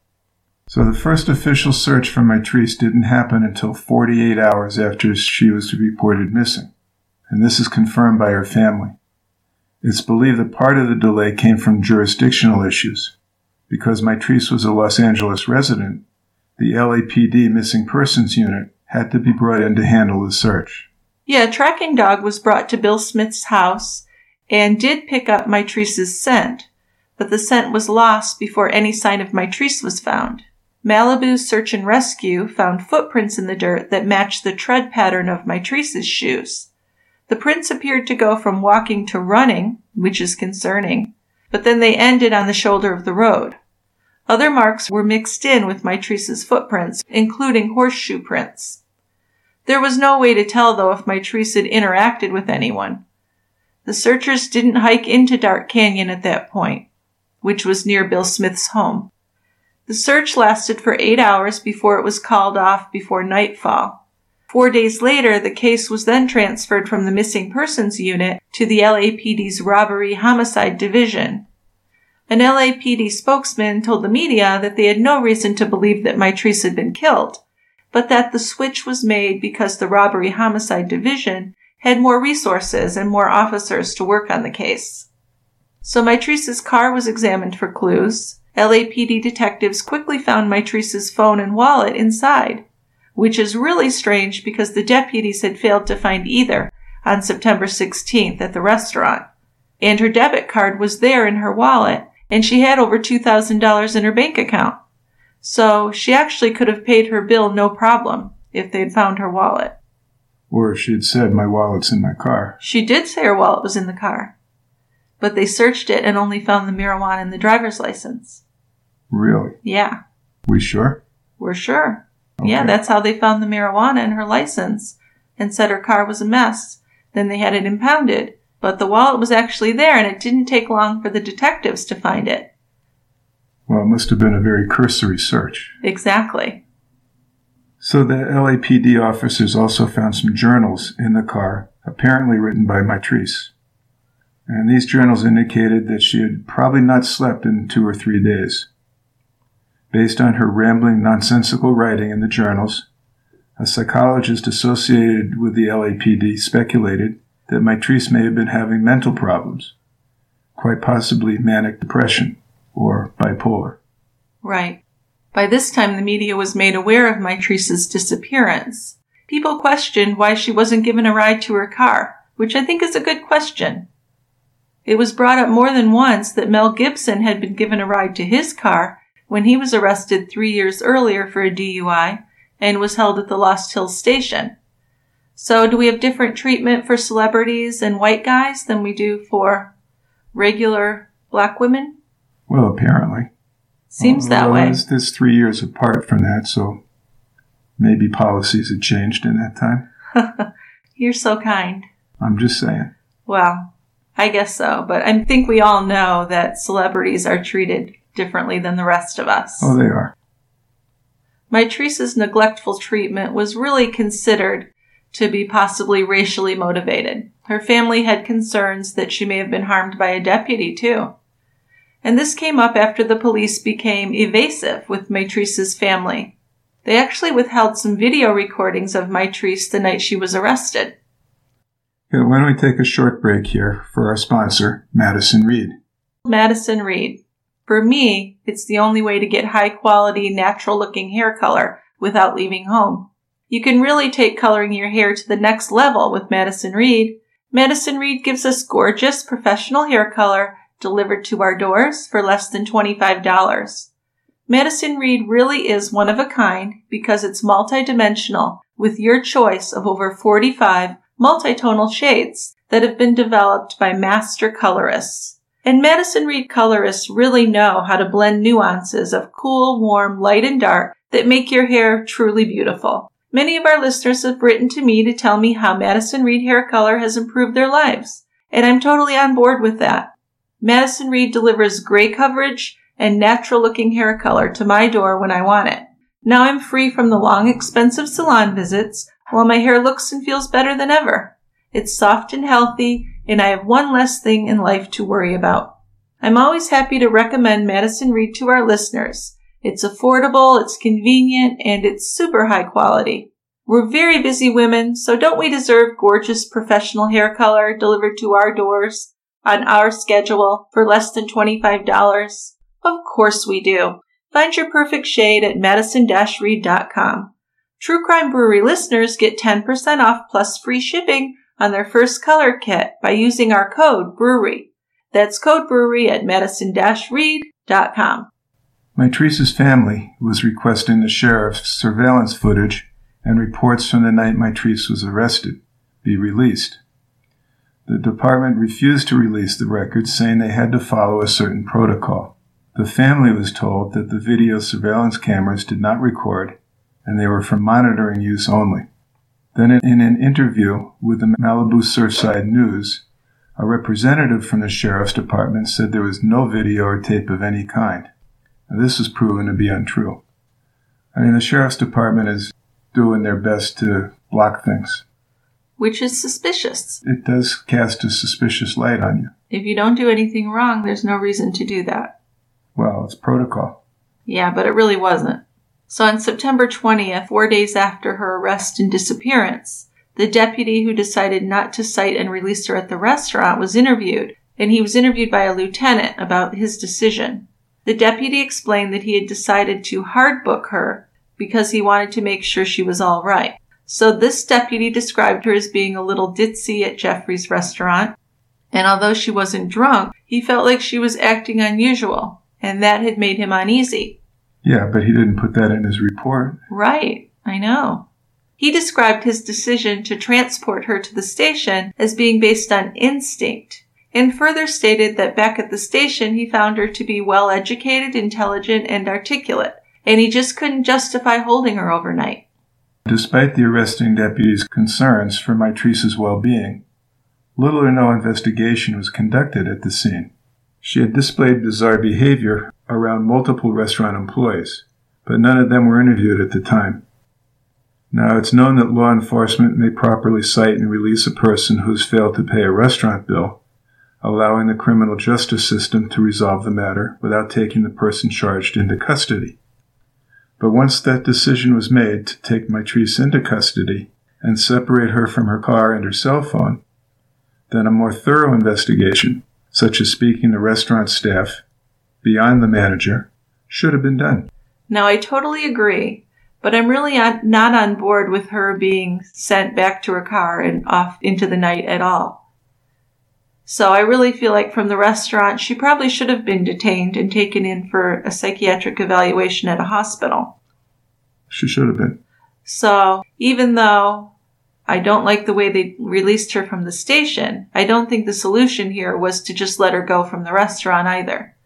Speaker 4: So the first official search for Mitrice didn't happen until 48 hours after she was reported missing. And this is confirmed by her family. It's believed that part of the delay came from jurisdictional issues. Because Mitrice was a Los Angeles resident, the LAPD Missing Persons Unit had to be brought in to handle the search.
Speaker 3: Yeah, a tracking dog was brought to Bill Smith's house and did pick up Mitrice's scent, but the scent was lost before any sign of Mitrice was found. Malibu Search and Rescue found footprints in the dirt that matched the tread pattern of Mitrice's shoes. The prints appeared to go from walking to running, which is concerning, but then they ended on the shoulder of the road. Other marks were mixed in with Mitrice's footprints, including horseshoe prints. There was no way to tell, though, if Mitrice had interacted with anyone. The searchers didn't hike into Dark Canyon at that point, which was near Bill Smith's home. The search lasted for 8 hours before it was called off before nightfall. 4 days later, the case was then transferred from the Missing Persons Unit to the LAPD's Robbery Homicide Division. An LAPD spokesman told the media that they had no reason to believe that Mitrice had been killed, but that the switch was made because the Robbery Homicide Division had more resources and more officers to work on the case. So Mitrice's car was examined for clues. LAPD detectives quickly found Mitrice's phone and wallet inside, which is really strange because the deputies had failed to find either on September 16th at the restaurant. And her debit card was there in her wallet, and she had over $2,000 in her bank account. So she actually could have paid her bill no problem if they'd found her wallet.
Speaker 4: Or if she'd said, my wallet's in my car.
Speaker 3: She did say her wallet was in the car. But they searched it and only found the marijuana in the driver's license.
Speaker 4: Really?
Speaker 3: Yeah.
Speaker 4: We sure?
Speaker 3: We're sure.
Speaker 4: Okay.
Speaker 3: Yeah, that's how they found the marijuana in her license and said her car was a mess. Then they had it impounded. But the wallet was actually there, and it didn't take long for the detectives to find it.
Speaker 4: Well, it must have been a very cursory search.
Speaker 3: Exactly.
Speaker 4: So the LAPD officers also found some journals in the car, apparently written by Mitrice. And these journals indicated that she had probably not slept in 2 or 3 days. Based on her rambling, nonsensical writing in the journals, a psychologist associated with the LAPD speculated that Mitrice may have been having mental problems, quite possibly manic depression or bipolar.
Speaker 3: Right. By this time, the media was made aware of Mitrice's disappearance. People questioned why she wasn't given a ride to her car, which I think is a good question. It was brought up more than once that Mel Gibson had been given a ride to his car when he was arrested 3 years earlier for a DUI and was held at the Lost Hills station. So do we have different treatment for celebrities and white guys than we do for regular black women?
Speaker 4: Well, apparently.
Speaker 3: Seems that way.
Speaker 4: There's 3 years apart from that, so maybe policies had changed in that time.
Speaker 3: You're so kind.
Speaker 4: I'm just saying.
Speaker 3: Well, I guess so, but I think we all know that celebrities are treated differently than the rest of us.
Speaker 4: Oh, they are.
Speaker 3: Mitrice's neglectful treatment was really considered to be possibly racially motivated. Her family had concerns that she may have been harmed by a deputy, too. And this came up after the police became evasive with Mitrice's family. They actually withheld some video recordings of Mitrice the night she was arrested.
Speaker 4: Okay, why don't we take a short break here for our sponsor, Madison Reed.
Speaker 3: Madison Reed. For me, it's the only way to get high-quality, natural-looking hair color without leaving home. You can really take coloring your hair to the next level with Madison Reed. Madison Reed gives us gorgeous, professional hair color delivered to our doors for less than $25. Madison Reed really is one of a kind because it's multidimensional with your choice of over 45 multitonal shades that have been developed by master colorists. And Madison Reed colorists really know how to blend nuances of cool, warm, light, and dark that make your hair truly beautiful. Many of our listeners have written to me to tell me how Madison Reed hair color has improved their lives, and I'm totally on board with that. Madison Reed delivers gray coverage and natural-looking hair color to my door when I want it. Now I'm free from the long, expensive salon visits, while my hair looks and feels better than ever. It's soft and healthy, and I have one less thing in life to worry about. I'm always happy to recommend Madison Reed to our listeners. It's affordable, it's convenient, and it's super high quality. We're very busy women, so don't we deserve gorgeous professional hair color delivered to our doors on our schedule for less than $25? Of course we do. Find your perfect shade at madison-reed.com. True Crime Brewery listeners get 10% off plus free shipping on their first color kit by using our code BREWERY. That's code BREWERY at madison-reed.com.
Speaker 4: Mitrice's family was requesting the sheriff's surveillance footage and reports from the night Mitrice was arrested be released. The department refused to release the records, saying they had to follow a certain protocol. The family was told that the video surveillance cameras did not record and they were for monitoring use only. Then in an interview with the Malibu Surfside News, a representative from the sheriff's department said there was no video or tape of any kind. Now, this was proven to be untrue. I mean, the sheriff's department is doing their best to block things.
Speaker 3: Which is suspicious.
Speaker 4: It does cast a suspicious light on you.
Speaker 3: If you don't do anything wrong, there's no reason to do that.
Speaker 4: Well, it's protocol.
Speaker 3: Yeah, but it really wasn't. So on September 20th, 4 days after her arrest and disappearance, the deputy who decided not to cite and release her at the restaurant was interviewed, and he was interviewed by a lieutenant about his decision. The deputy explained that he had decided to hardbook her because he wanted to make sure she was all right. So this deputy described her as being a little ditzy at Jeffrey's restaurant, and although she wasn't drunk, he felt like she was acting unusual, and that had made him uneasy.
Speaker 4: Yeah, but he didn't put that in his report.
Speaker 3: Right, I know. He described his decision to transport her to the station as being based on instinct, and further stated that back at the station he found her to be well-educated, intelligent, and articulate, and he just couldn't justify holding her overnight.
Speaker 4: Despite the arresting deputy's concerns for Mitrice's well-being, little or no investigation was conducted at the scene. She had displayed bizarre behavior around multiple restaurant employees, but none of them were interviewed at the time. Now, it's known that law enforcement may properly cite and release a person who's failed to pay a restaurant bill, allowing the criminal justice system to resolve the matter without taking the person charged into custody. But once that decision was made to take Mitrice into custody and separate her from her car and her cell phone, then a more thorough investigation, such as speaking to restaurant staff beyond the manager, should have been done.
Speaker 3: Now, I totally agree, but I'm really not on board with her being sent back to her car and off into the night at all. So I really feel like from the restaurant, she probably should have been detained and taken in for a psychiatric evaluation at a hospital.
Speaker 4: She should have been.
Speaker 3: So even though I don't like the way they released her from the station, I don't think the solution here was to just let her go from the restaurant either.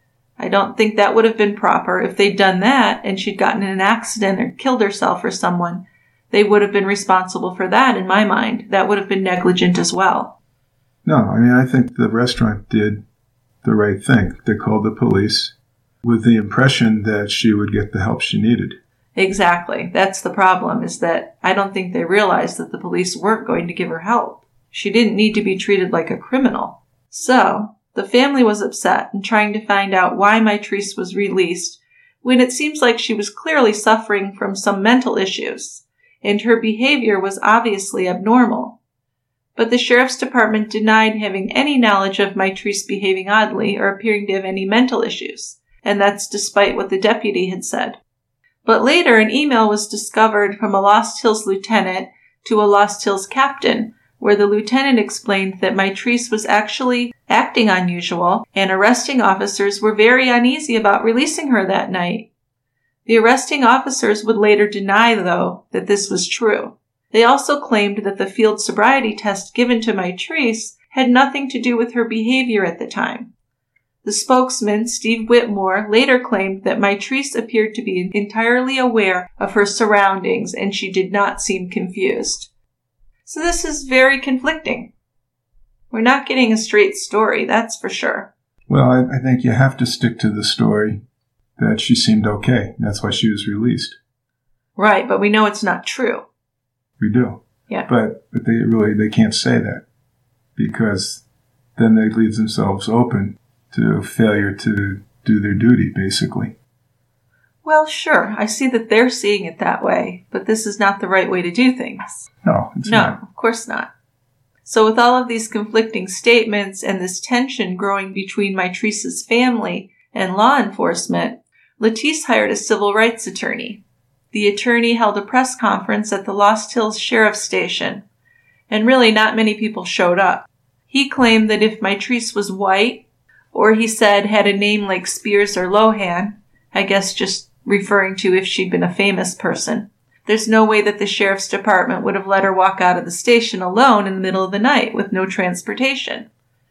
Speaker 3: I don't think that would have been proper. If they'd done that and she'd gotten in an accident or killed herself or someone, they would have been responsible for that in my mind. That would have been negligent as well.
Speaker 4: No, I mean, I think the restaurant did the right thing. They called the police with the impression that she would get the help she needed.
Speaker 3: Exactly. That's the problem, is that I don't think they realized that the police weren't going to give her help. She didn't need to be treated like a criminal. So, the family was upset and trying to find out why Mitrice was released when it seems like she was clearly suffering from some mental issues, and her behavior was obviously abnormal. But the sheriff's department denied having any knowledge of Mitrice behaving oddly or appearing to have any mental issues, and that's despite what the deputy had said. But later, an email was discovered from a Lost Hills lieutenant to a Lost Hills captain, where the lieutenant explained that Mitrice was actually acting unusual, and arresting officers were very uneasy about releasing her that night. The arresting officers would later deny, though, that this was true. They also claimed that the field sobriety test given to Mitrice had nothing to do with her behavior at the time. The spokesman, Steve Whitmore, later claimed that Mitrice appeared to be entirely aware of her surroundings and she did not seem confused. So this is very conflicting. We're not getting a straight story, that's for sure.
Speaker 4: Well, I think you have to stick to the story that she seemed okay. That's why she was released.
Speaker 3: Right, but we know it's not true.
Speaker 4: We do.
Speaker 3: Yeah.
Speaker 4: But they can't say that, because then they leave themselves open to failure to do their duty, basically.
Speaker 3: Well, sure. I see that they're seeing it that way, but this is not the right way to do things.
Speaker 4: No, it's not.
Speaker 3: No, of course not. So with all of these conflicting statements and this tension growing between Mitrice's family and law enforcement, Latice hired a civil rights attorney. The attorney held a press conference at the Lost Hills Sheriff's Station, and really not many people showed up. He claimed that if Mitrice was white, or he said had a name like Spears or Lohan, I guess just referring to if she'd been a famous person, there's no way that the sheriff's department would have let her walk out of the station alone in the middle of the night with no transportation.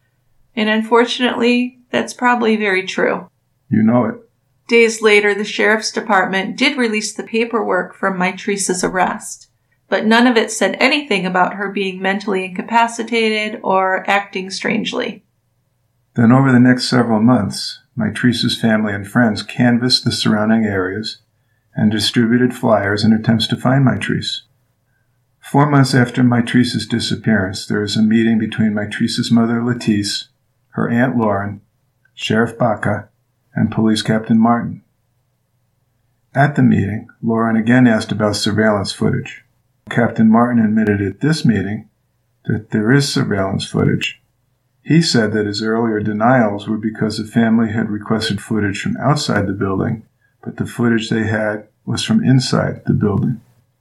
Speaker 3: And unfortunately, that's probably very true.
Speaker 4: You know it.
Speaker 3: Days later, the sheriff's department did release the paperwork from Mitrice's arrest, but none of it said anything about her being mentally incapacitated or acting strangely.
Speaker 4: Then over the next several months, Mitrice's family and friends canvassed the surrounding areas and distributed flyers in attempts to find Mitrice. 4 months after Mitrice's disappearance, there was a meeting between Mitrice's mother, Latice, her aunt Lauren, Sheriff Baca, and Police Captain Martin. At the meeting, Lauren again asked about surveillance footage. Captain Martin admitted at this meeting that there is surveillance footage. He said that his earlier denials were because the family had requested footage from outside the building, but the footage they had was from inside the building.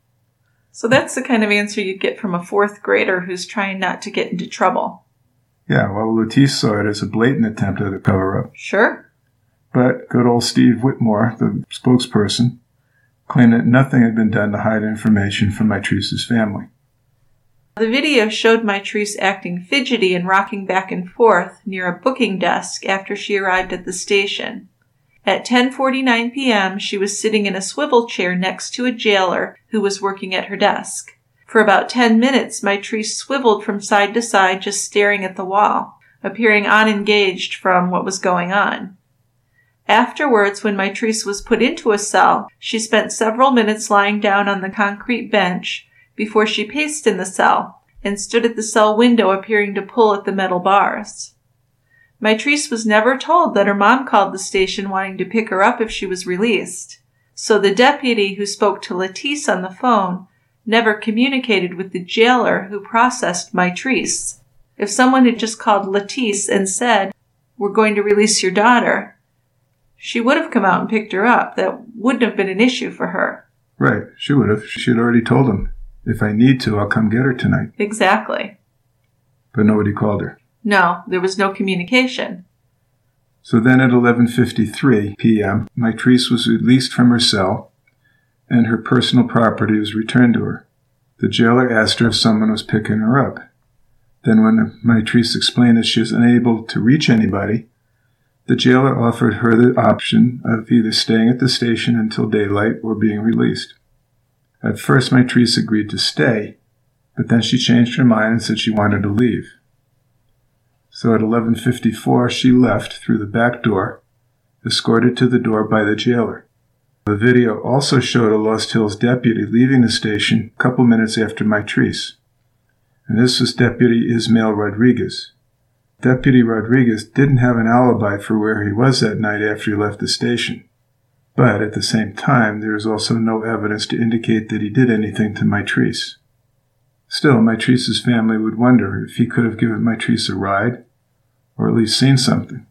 Speaker 3: So that's the kind of answer you'd get from a fourth grader who's trying not to get into trouble.
Speaker 4: Yeah, well, Latice saw it as a blatant attempt at a cover-up.
Speaker 3: Sure.
Speaker 4: But good old Steve Whitmore, the spokesperson, claimed that nothing had been done to hide information from Mitrice's family.
Speaker 3: The video showed Mitrice acting fidgety and rocking back and forth near a booking desk after she arrived at the station. At 10:49 p.m., she was sitting in a swivel chair next to a jailer who was working at her desk. For about 10 minutes, Mitrice swiveled from side to side, just staring at the wall, appearing unengaged from what was going on. Afterwards, when Mitrice was put into a cell, she spent several minutes lying down on the concrete bench before she paced in the cell and stood at the cell window appearing to pull at the metal bars. Mitrice was never told that her mom called the station wanting to pick her up if she was released, so the deputy who spoke to Lettice on the phone never communicated with the jailer who processed Mitrice. If someone had just called Lettice and said, "We're going to release your daughter," she would have come out and picked her up. That wouldn't have been an issue for her.
Speaker 4: Right, she would have. She had already told him, "If I need to, I'll come get her tonight."
Speaker 3: Exactly.
Speaker 4: But nobody called her.
Speaker 3: No, there was no communication.
Speaker 4: So then at 11:53 p.m., Mitrice was released from her cell, and her personal property was returned to her. The jailer asked her if someone was picking her up. Then when Mitrice explained that she was unable to reach anybody, the jailer offered her the option of either staying at the station until daylight or being released. At first, Mitrice agreed to stay, but then she changed her mind and said she wanted to leave. So at 11:54, she left through the back door, escorted to the door by the jailer. The video also showed a Lost Hills deputy leaving the station a couple minutes after Mitrice. And this was Deputy Ismael Rodriguez. Deputy Rodriguez didn't have an alibi for where he was that night after he left the station. But at the same time, there is also no evidence to indicate that he did anything to Mitrice. Still, Mitrice's family would wonder if he could have given Mitrice a ride, or at least seen something.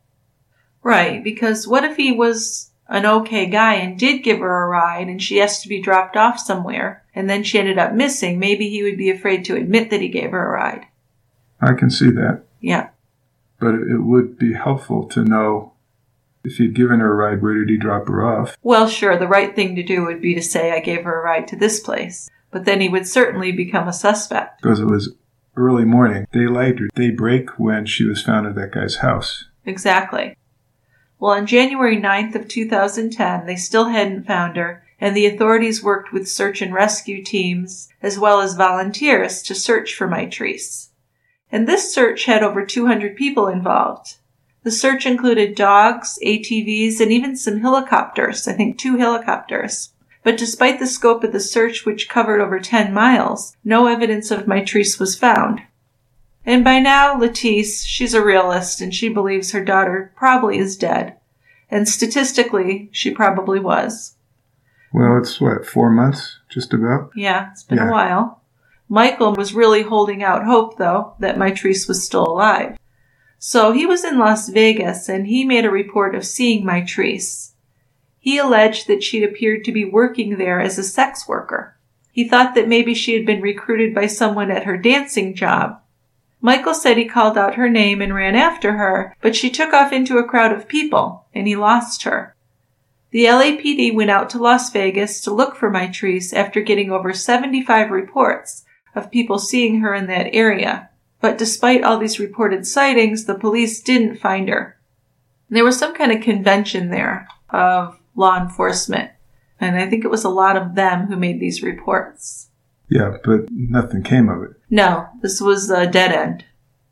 Speaker 3: Right, because what if he was an okay guy and did give her a ride and she has to be dropped off somewhere, and then she ended up missing? Maybe he would be afraid to admit that he gave her a ride.
Speaker 4: I can see that.
Speaker 3: Yeah.
Speaker 4: But it would be helpful to know if he'd given her a ride, where did he drop her off?
Speaker 3: Well, sure, the right thing to do would be to say, "I gave her a ride to this place." But then he would certainly become a suspect.
Speaker 4: Because it was early morning, daylight or daybreak, when she was found at that guy's house.
Speaker 3: Exactly. Well, on January 9th of 2010, they still hadn't found her, and the authorities worked with search and rescue teams as well as volunteers to search for Mitrice. And this search had over 200 people involved. The search included dogs, ATVs, and even some helicopters, I think 2 helicopters. But despite the scope of the search, which covered over 10 miles, no evidence of Mitrice was found. And by now, Lettice, she's a realist, and she believes her daughter probably is dead. And statistically, she probably was.
Speaker 4: Well, it's 4 months, just about?
Speaker 3: Yeah, it's been a while. Michael was really holding out hope, though, that Mitrice was still alive. So he was in Las Vegas, and he made a report of seeing Mitrice. He alleged that she'd appeared to be working there as a sex worker. He thought that maybe she had been recruited by someone at her dancing job. Michael said he called out her name and ran after her, but she took off into a crowd of people, and he lost her. The LAPD went out to Las Vegas to look for Mitrice after getting over 75 reports of people seeing her in that area. But despite all these reported sightings, the police didn't find her. There was some kind of convention there of law enforcement, and I think it was a lot of them who made these reports.
Speaker 4: Yeah, but nothing came of it.
Speaker 3: No, this was a dead end.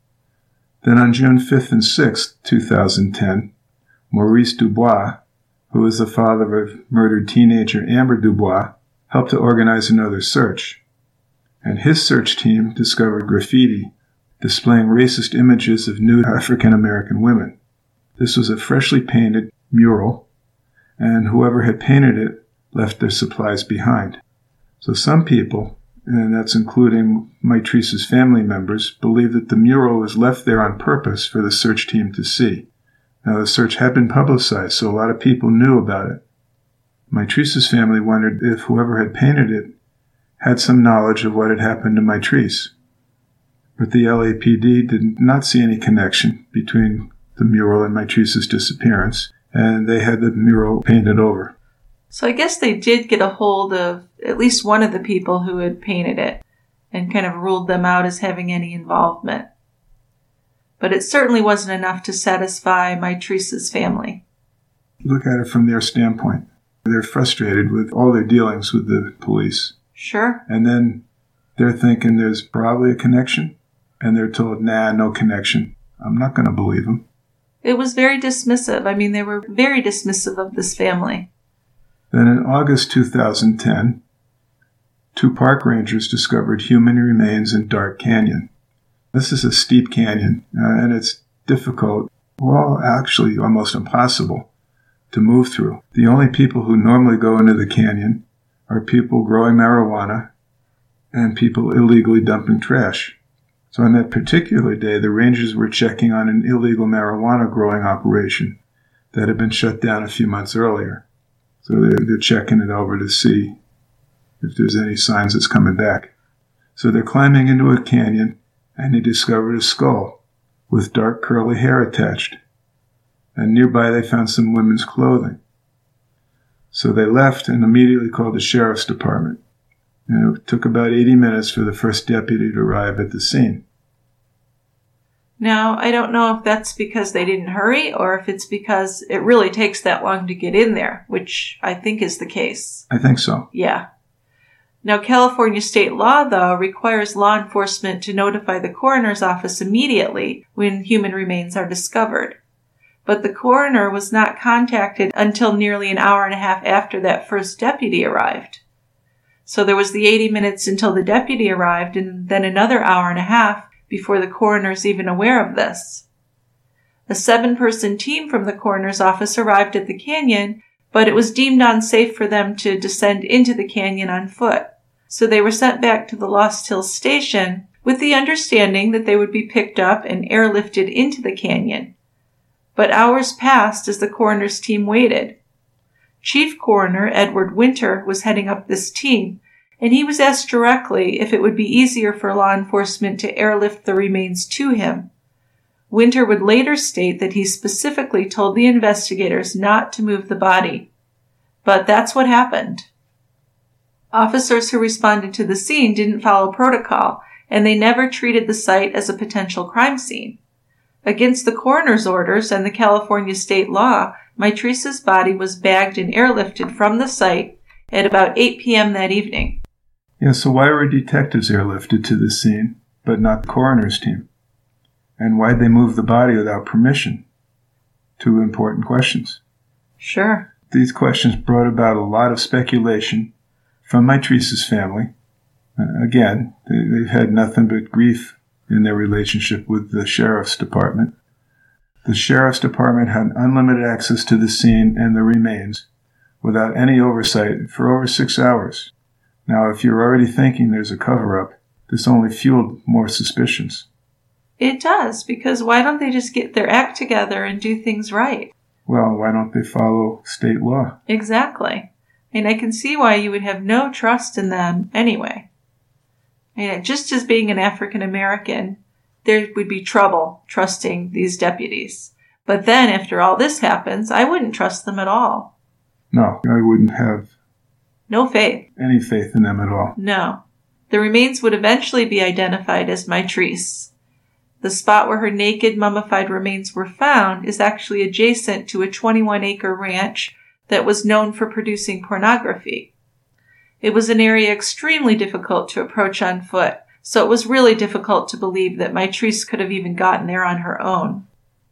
Speaker 4: Then on June 5th and 6th, 2010, Maurice Dubois, who was the father of murdered teenager Amber Dubois, helped to organize another search. And his search team discovered graffiti displaying racist images of nude African-American women. This was a freshly painted mural, and whoever had painted it left their supplies behind. So some people, and that's including Mitrice's family members, believe that the mural was left there on purpose for the search team to see. Now, the search had been publicized, so a lot of people knew about it. Mitrice's family wondered if whoever had painted it had some knowledge of what had happened to Mitrice. But the LAPD did not see any connection between the mural and Mitrice's disappearance, and they had the mural painted over.
Speaker 3: So I guess they did get a hold of at least one of the people who had painted it and kind of ruled them out as having any involvement. But it certainly wasn't enough to satisfy Mitreese's family.
Speaker 4: Look at it from their standpoint. They're frustrated with all their dealings with the police.
Speaker 3: Sure.
Speaker 4: And then they're thinking there's probably a connection, and they're told, nah, no connection. I'm not going to believe them.
Speaker 3: It was very dismissive. I mean, they were very dismissive of this family.
Speaker 4: Then in August 2010, 2 park rangers discovered human remains in Dark Canyon. This is a steep canyon, and it's difficult, well, actually almost impossible to move through. The only people who normally go into the canyon are people growing marijuana and people illegally dumping trash. So on that particular day, the rangers were checking on an illegal marijuana growing operation that had been shut down a few months earlier. So they're checking it over to see if there's any signs it's coming back. So they're climbing into a canyon, and they discovered a skull with dark curly hair attached. And nearby they found some women's clothing. So they left and immediately called the sheriff's department. And it took about 80 minutes for the first deputy to arrive at the scene.
Speaker 3: Now, I don't know if that's because they didn't hurry or if it's because it really takes that long to get in there, which I think is the case.
Speaker 4: I think so.
Speaker 3: Yeah. Now, California state law, though, requires law enforcement to notify the coroner's office immediately when human remains are discovered. But the coroner was not contacted until nearly an hour and a half after that first deputy arrived. So there was the 80 minutes until the deputy arrived, and then another hour and a half before the coroner's even aware of this. A 7-person team from the coroner's office arrived at the canyon, but it was deemed unsafe for them to descend into the canyon on foot. So they were sent back to the Lost Hills station with the understanding that they would be picked up and airlifted into the canyon. But hours passed as the coroner's team waited. Chief Coroner Edward Winter was heading up this team, and he was asked directly if it would be easier for law enforcement to airlift the remains to him. Winter would later state that he specifically told the investigators not to move the body. But that's what happened. Officers who responded to the scene didn't follow protocol, and they never treated the site as a potential crime scene. Against the coroner's orders and the California state law, Mitreese's body was bagged and airlifted from the site at about 8 p.m. that evening.
Speaker 4: Yeah, so why were detectives airlifted to the scene, but not the coroner's team? And why'd they move the body without permission? 2 important questions.
Speaker 3: Sure.
Speaker 4: These questions brought about a lot of speculation from Mitreese's family. Again, they've had nothing but grief in their relationship with the sheriff's department. The sheriff's department had unlimited access to the scene and the remains without any oversight for over 6 hours. Now, if you're already thinking there's a cover-up, this only fueled more suspicions.
Speaker 3: It does, because why don't they just get their act together and do things right?
Speaker 4: Well, why don't they follow state law?
Speaker 3: Exactly. And I can see why you would have no trust in them anyway. And just as being an African American, there would be trouble trusting these deputies. But then after all this happens, I wouldn't trust them at all.
Speaker 4: No, I wouldn't have
Speaker 3: no faith.
Speaker 4: Any faith in them at all.
Speaker 3: No. The remains would eventually be identified as Mitreese. The spot where her naked, mummified remains were found is actually adjacent to a 21-acre ranch that was known for producing pornography. It was an area extremely difficult to approach on foot, so it was really difficult to believe that Mitreese could have even gotten there on her own.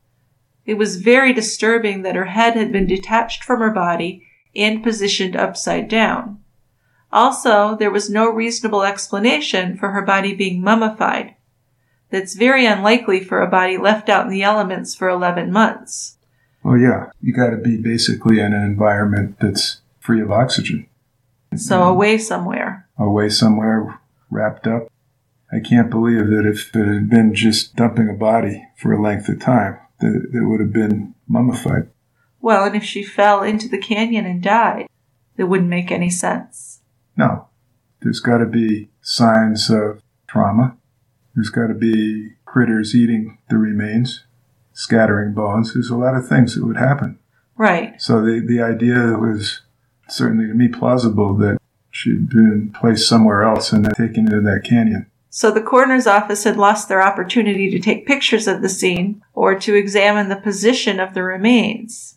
Speaker 3: It was very disturbing that her head had been detached from her body and positioned upside down. Also, there was no reasonable explanation for her body being mummified. That's very unlikely for a body left out in the elements for 11 months.
Speaker 4: Well, yeah, you got to be basically in an environment that's free of oxygen.
Speaker 3: So away somewhere.
Speaker 4: Away somewhere, wrapped up. I can't believe that if it had been just dumping a body for a length of time, that it would have been mummified.
Speaker 3: Well, and if she fell into the canyon and died, it wouldn't make any sense.
Speaker 4: No. There's got to be signs of trauma. There's got to be critters eating the remains, scattering bones. There's a lot of things that would happen.
Speaker 3: Right.
Speaker 4: So the idea was certainly to me plausible that she'd been placed somewhere else and then taken into that canyon.
Speaker 3: So the coroner's office had lost their opportunity to take pictures of the scene or to examine the position of the remains.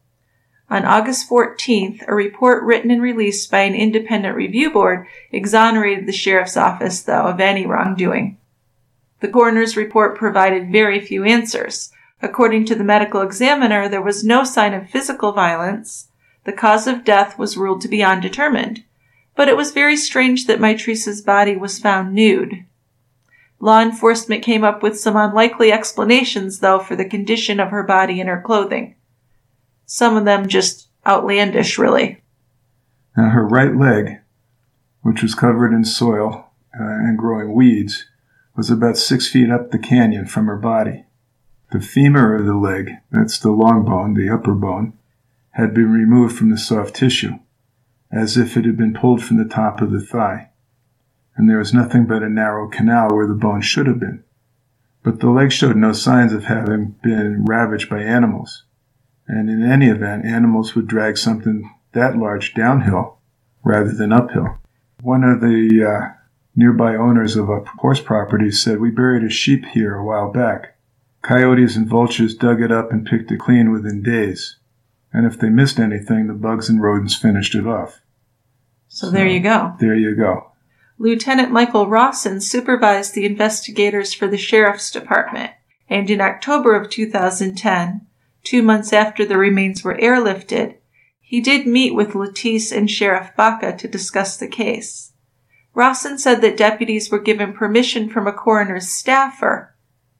Speaker 3: On August 14th, a report written and released by an independent review board exonerated the sheriff's office, though, of any wrongdoing. The coroner's report provided very few answers. According to the medical examiner, there was no sign of physical violence. The cause of death was ruled to be undetermined. But it was very strange that Mitrice's body was found nude. Law enforcement came up with some unlikely explanations, though, for the condition of her body and her clothing. Some of them just outlandish, really.
Speaker 4: Now, her right leg, which was covered in soil and growing weeds, was about 6 feet up the canyon from her body. The femur of the leg, that's the long bone, the upper bone, had been removed from the soft tissue, as if it had been pulled from the top of the thigh, and there was nothing but a narrow canal where the bone should have been. But the leg showed no signs of having been ravaged by animals, and in any event, animals would drag something that large downhill rather than uphill. One of the nearby owners of a horse property said, "We buried a sheep here a while back. Coyotes and vultures dug it up and picked it clean within days. And if they missed anything, the bugs and rodents finished it off."
Speaker 3: So there you go.
Speaker 4: There you go.
Speaker 3: Lieutenant Michael Rawson supervised the investigators for the Sheriff's Department, and in October of 2010, 2 months after the remains were airlifted, he did meet with Latice and Sheriff Baca to discuss the case. Rawson said that deputies were given permission from a coroner's staffer,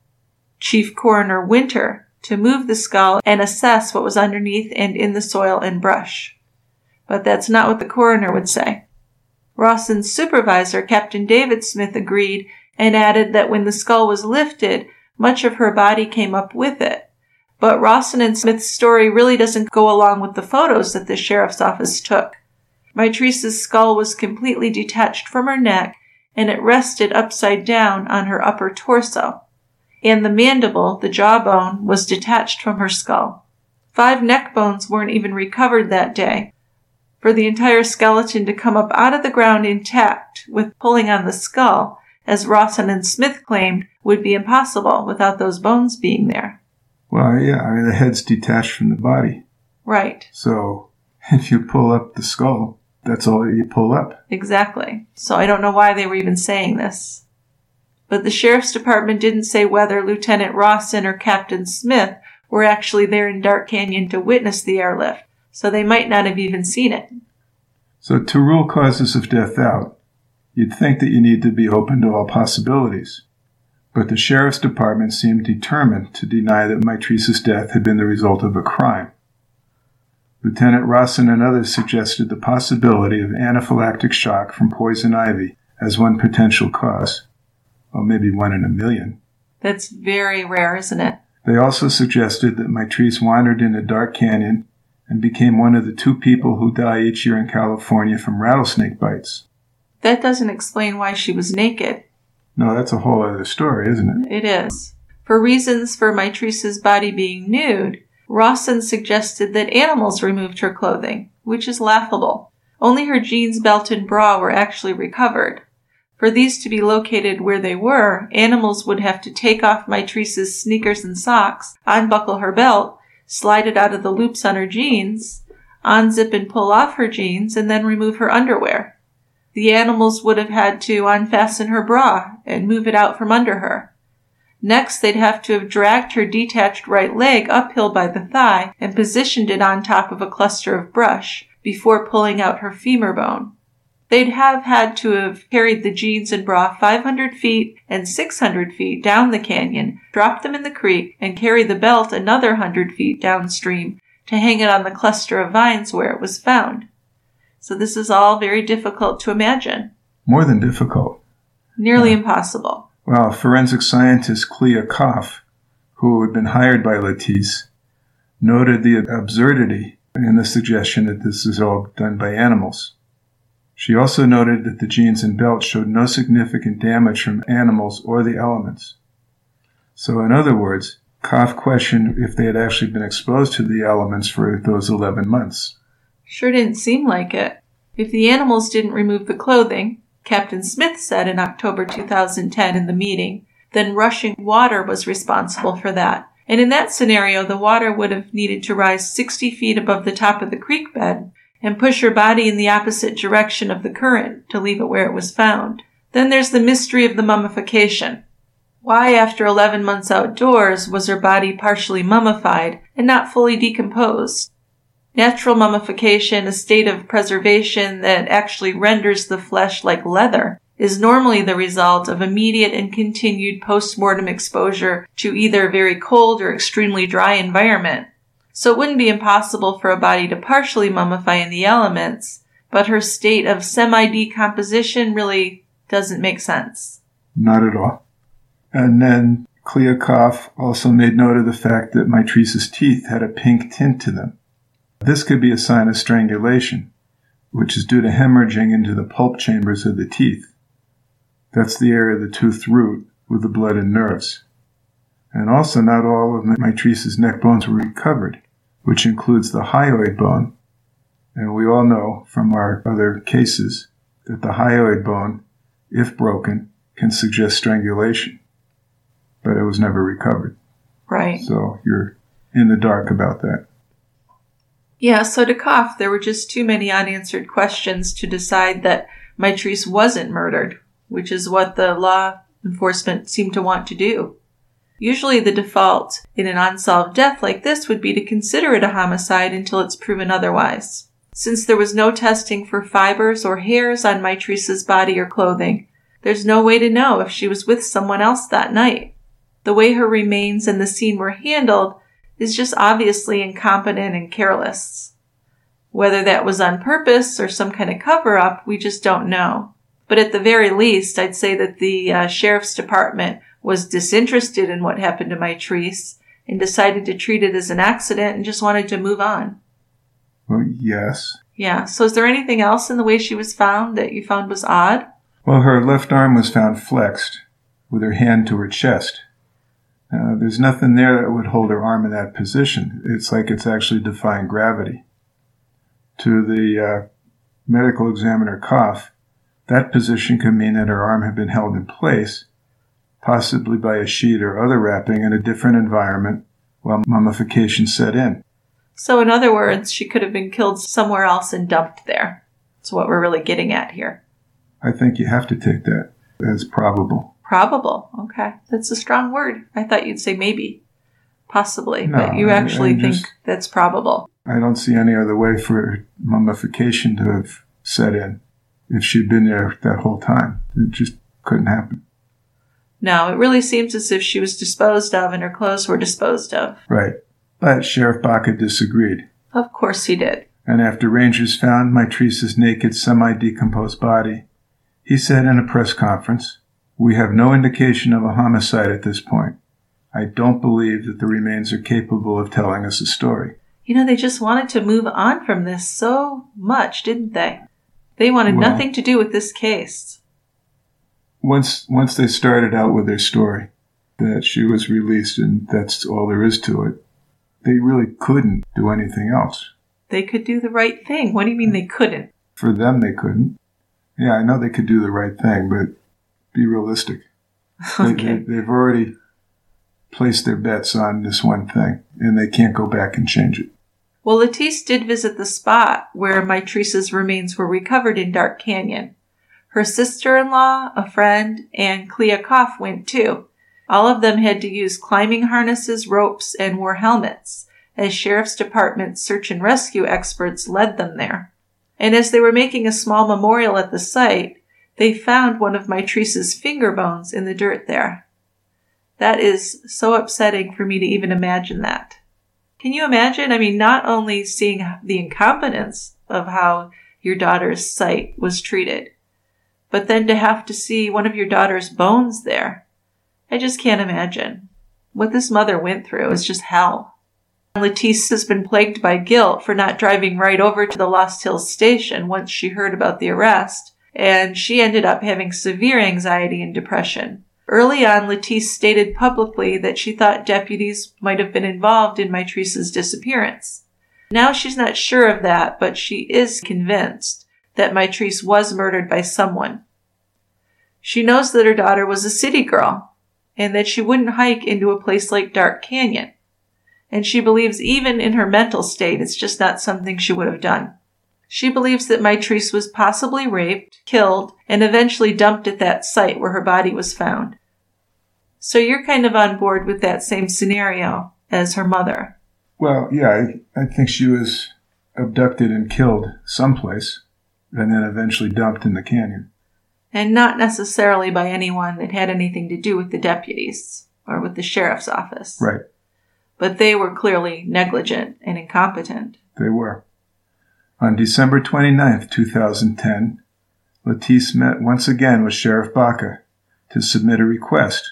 Speaker 3: Chief Coroner Winter, to move the skull and assess what was underneath and in the soil and brush. But that's not what the coroner would say. Rawson's supervisor, Captain David Smith, agreed and added that when the skull was lifted, much of her body came up with it. But Rawson and Smith's story really doesn't go along with the photos that the sheriff's office took. Mitrice's skull was completely detached from her neck, and it rested upside down on her upper torso. And the mandible, the jawbone, was detached from her skull. 5 neck bones weren't even recovered that day. For the entire skeleton to come up out of the ground intact with pulling on the skull, as Rawson and Smith claimed, would be impossible without those bones being there.
Speaker 4: Well, yeah, I mean, the head's detached from the body.
Speaker 3: Right.
Speaker 4: So if you pull up the skull, that's all that you pull up.
Speaker 3: Exactly. So I don't know why they were even saying this. But the Sheriff's Department didn't say whether Lieutenant Rawson or Captain Smith were actually there in Dark Canyon to witness the airlift, so they might not have even seen it.
Speaker 4: So to rule causes of death out, you'd think that you need to be open to all possibilities. But the Sheriff's Department seemed determined to deny that Mitrice's death had been the result of a crime. Lieutenant Rawson and others suggested the possibility of anaphylactic shock from poison ivy as one potential cause, or maybe 1 in a million.
Speaker 3: That's very rare, isn't it?
Speaker 4: They also suggested that Mitrice wandered in a dark canyon and became one of the 2 people who die each year in California from rattlesnake bites.
Speaker 3: That doesn't explain why she was naked.
Speaker 4: No, that's a whole other story, isn't it?
Speaker 3: It is. For reasons for Mitrice's body being nude, Rawson suggested that animals removed her clothing, which is laughable. Only her jeans, belt, and bra were actually recovered. For these to be located where they were, animals would have to take off Mitrice's sneakers and socks, unbuckle her belt, slide it out of the loops on her jeans, unzip and pull off her jeans, and then remove her underwear. The animals would have had to unfasten her bra and move it out from under her. Next, they'd have to have dragged her detached right leg uphill by the thigh and positioned it on top of a cluster of brush before pulling out her femur bone. They'd have had to have carried the jeans and bra 500 feet and 600 feet down the canyon, drop them in the creek, and carry the belt another 100 feet downstream to hang it on the cluster of vines where it was found. So this is all very difficult to imagine.
Speaker 4: More than difficult.
Speaker 3: Nearly impossible.
Speaker 4: Well, forensic scientist Clea Koff, who had been hired by Latice, noted the absurdity in the suggestion that this is all done by animals. She also noted that the jeans and belt showed no significant damage from animals or the elements. So in other words, Koff questioned if they had actually been exposed to the elements for those 11 months.
Speaker 3: Sure didn't seem like it. If the animals didn't remove the clothing, Captain Smith said in October 2010 in the meeting, then rushing water was responsible for that. And in that scenario, the water would have needed to rise 60 feet above the top of the creek bed and push her body in the opposite direction of the current to leave it where it was found. Then there's the mystery of the mummification. Why, after 11 months outdoors, was her body partially mummified and not fully decomposed? Natural mummification, a state of preservation that actually renders the flesh like leather, is normally the result of immediate and continued post-mortem exposure to either a very cold or extremely dry environment. So it wouldn't be impossible for a body to partially mummify in the elements, but her state of semi-decomposition really doesn't make sense.
Speaker 4: Not at all. And then Clea Koff also made note of the fact that Mitresa's teeth had a pink tint to them. This could be a sign of strangulation, which is due to hemorrhaging into the pulp chambers of the teeth. That's the area of the tooth root with the blood and nerves. And also not all of Mitresa's neck bones were recovered, which includes the hyoid bone. And we all know from our other cases that the hyoid bone, if broken, can suggest strangulation. But it was never recovered.
Speaker 3: Right.
Speaker 4: So you're in the dark about that.
Speaker 3: Yeah, so to Koff, there were just too many unanswered questions to decide that Mitrese wasn't murdered, which is what the law enforcement seemed to want to do. Usually the default in an unsolved death like this would be to consider it a homicide until it's proven otherwise. Since there was no testing for fibers or hairs on Mitresa's body or clothing, there's no way to know if she was with someone else that night. The way her remains and the scene were handled is just obviously incompetent and careless. Whether that was on purpose or some kind of cover-up, we just don't know. But at the very least, I'd say that the sheriff's department was disinterested in what happened to Mitrese and decided to treat it as an accident and just wanted to move on.
Speaker 4: Well, yes.
Speaker 3: Yeah, so is there anything else in the way she was found that you found was odd?
Speaker 4: Well, her left arm was found flexed with her hand to her chest. There's nothing there that would hold her arm in that position. It's like it's actually defying gravity. To the medical examiner Koff, that position could mean that her arm had been held in place, possibly by a sheet or other wrapping in a different environment while mummification set in.
Speaker 3: So in other words, she could have been killed somewhere else and dumped there. That's what we're really getting at here.
Speaker 4: I think you have to take that as probable.
Speaker 3: Probable. Okay. That's a strong word. I thought you'd say maybe. Possibly.
Speaker 4: No,
Speaker 3: but you actually think that's probable.
Speaker 4: I don't see any other way for mummification to have set in if she'd been there that whole time. It just couldn't happen.
Speaker 3: No, it really seems as if she was disposed of and her clothes were disposed of.
Speaker 4: Right. But Sheriff Baca disagreed.
Speaker 3: Of course he did.
Speaker 4: And after rangers found Mitresa's naked, semi-decomposed body, he said in a press conference, "We have no indication of a homicide at this point. I don't believe that the remains are capable of telling us a story."
Speaker 3: You know, they just wanted to move on from this so much, didn't they? They wanted nothing to do with this case.
Speaker 4: Once they started out with their story, that she was released and that's all there is to it, they really couldn't do anything else.
Speaker 3: They could do the right thing. What do you mean they couldn't?
Speaker 4: For them, they couldn't. Yeah, I know they could do the right thing, but be realistic.
Speaker 3: Okay.
Speaker 4: They've already placed their bets on this one thing, and they can't go back and change it.
Speaker 3: Well, Latisse did visit the spot where Mitresa's remains were recovered in Dark Canyon. Her sister-in-law, a friend, and Clea Koff went too. All of them had to use climbing harnesses, ropes, and wore helmets, as Sheriff's Department search and rescue experts led them there. And as they were making a small memorial at the site, they found one of Mitresa's finger bones in the dirt there. That is so upsetting for me to even imagine that. Can you imagine? I mean, not only seeing the incompetence of how your daughter's site was treated, but then to have to see one of your daughter's bones there. I just can't imagine. What this mother went through is just hell. Latisse has been plagued by guilt for not driving right over to the Lost Hills station once she heard about the arrest, and she ended up having severe anxiety and depression. Early on, Latisse stated publicly that she thought deputies might have been involved in Mitrice's disappearance. Now she's not sure of that, but she is convinced that Mitrice was murdered by someone. She knows that her daughter was a city girl and that she wouldn't hike into a place like Dark Canyon. And she believes even in her mental state, it's just not something she would have done. She believes that Mitrice was possibly raped, killed, and eventually dumped at that site where her body was found. So you're kind of on board with that same scenario as her mother.
Speaker 4: Well, yeah, I think she was abducted and killed someplace and then eventually dumped in the canyon.
Speaker 3: And not necessarily by anyone that had anything to do with the deputies or with the sheriff's office.
Speaker 4: Right.
Speaker 3: But they were clearly negligent and incompetent.
Speaker 4: They were. On December 29th, 2010, Latisse met once again with Sheriff Baca to submit a request.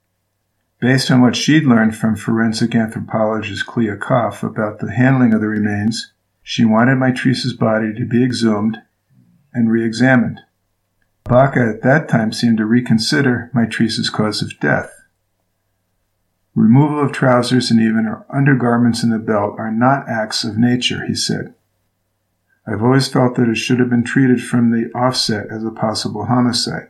Speaker 4: Based on what she'd learned from forensic anthropologist Clea Koff about the handling of the remains, she wanted Mitrice's body to be exhumed and re-examined. Baca at that time seemed to reconsider Mitrice's cause of death. Removal of trousers and even her undergarments in the belt are not acts of nature, he said. I've always felt that it should have been treated from the offset as a possible homicide.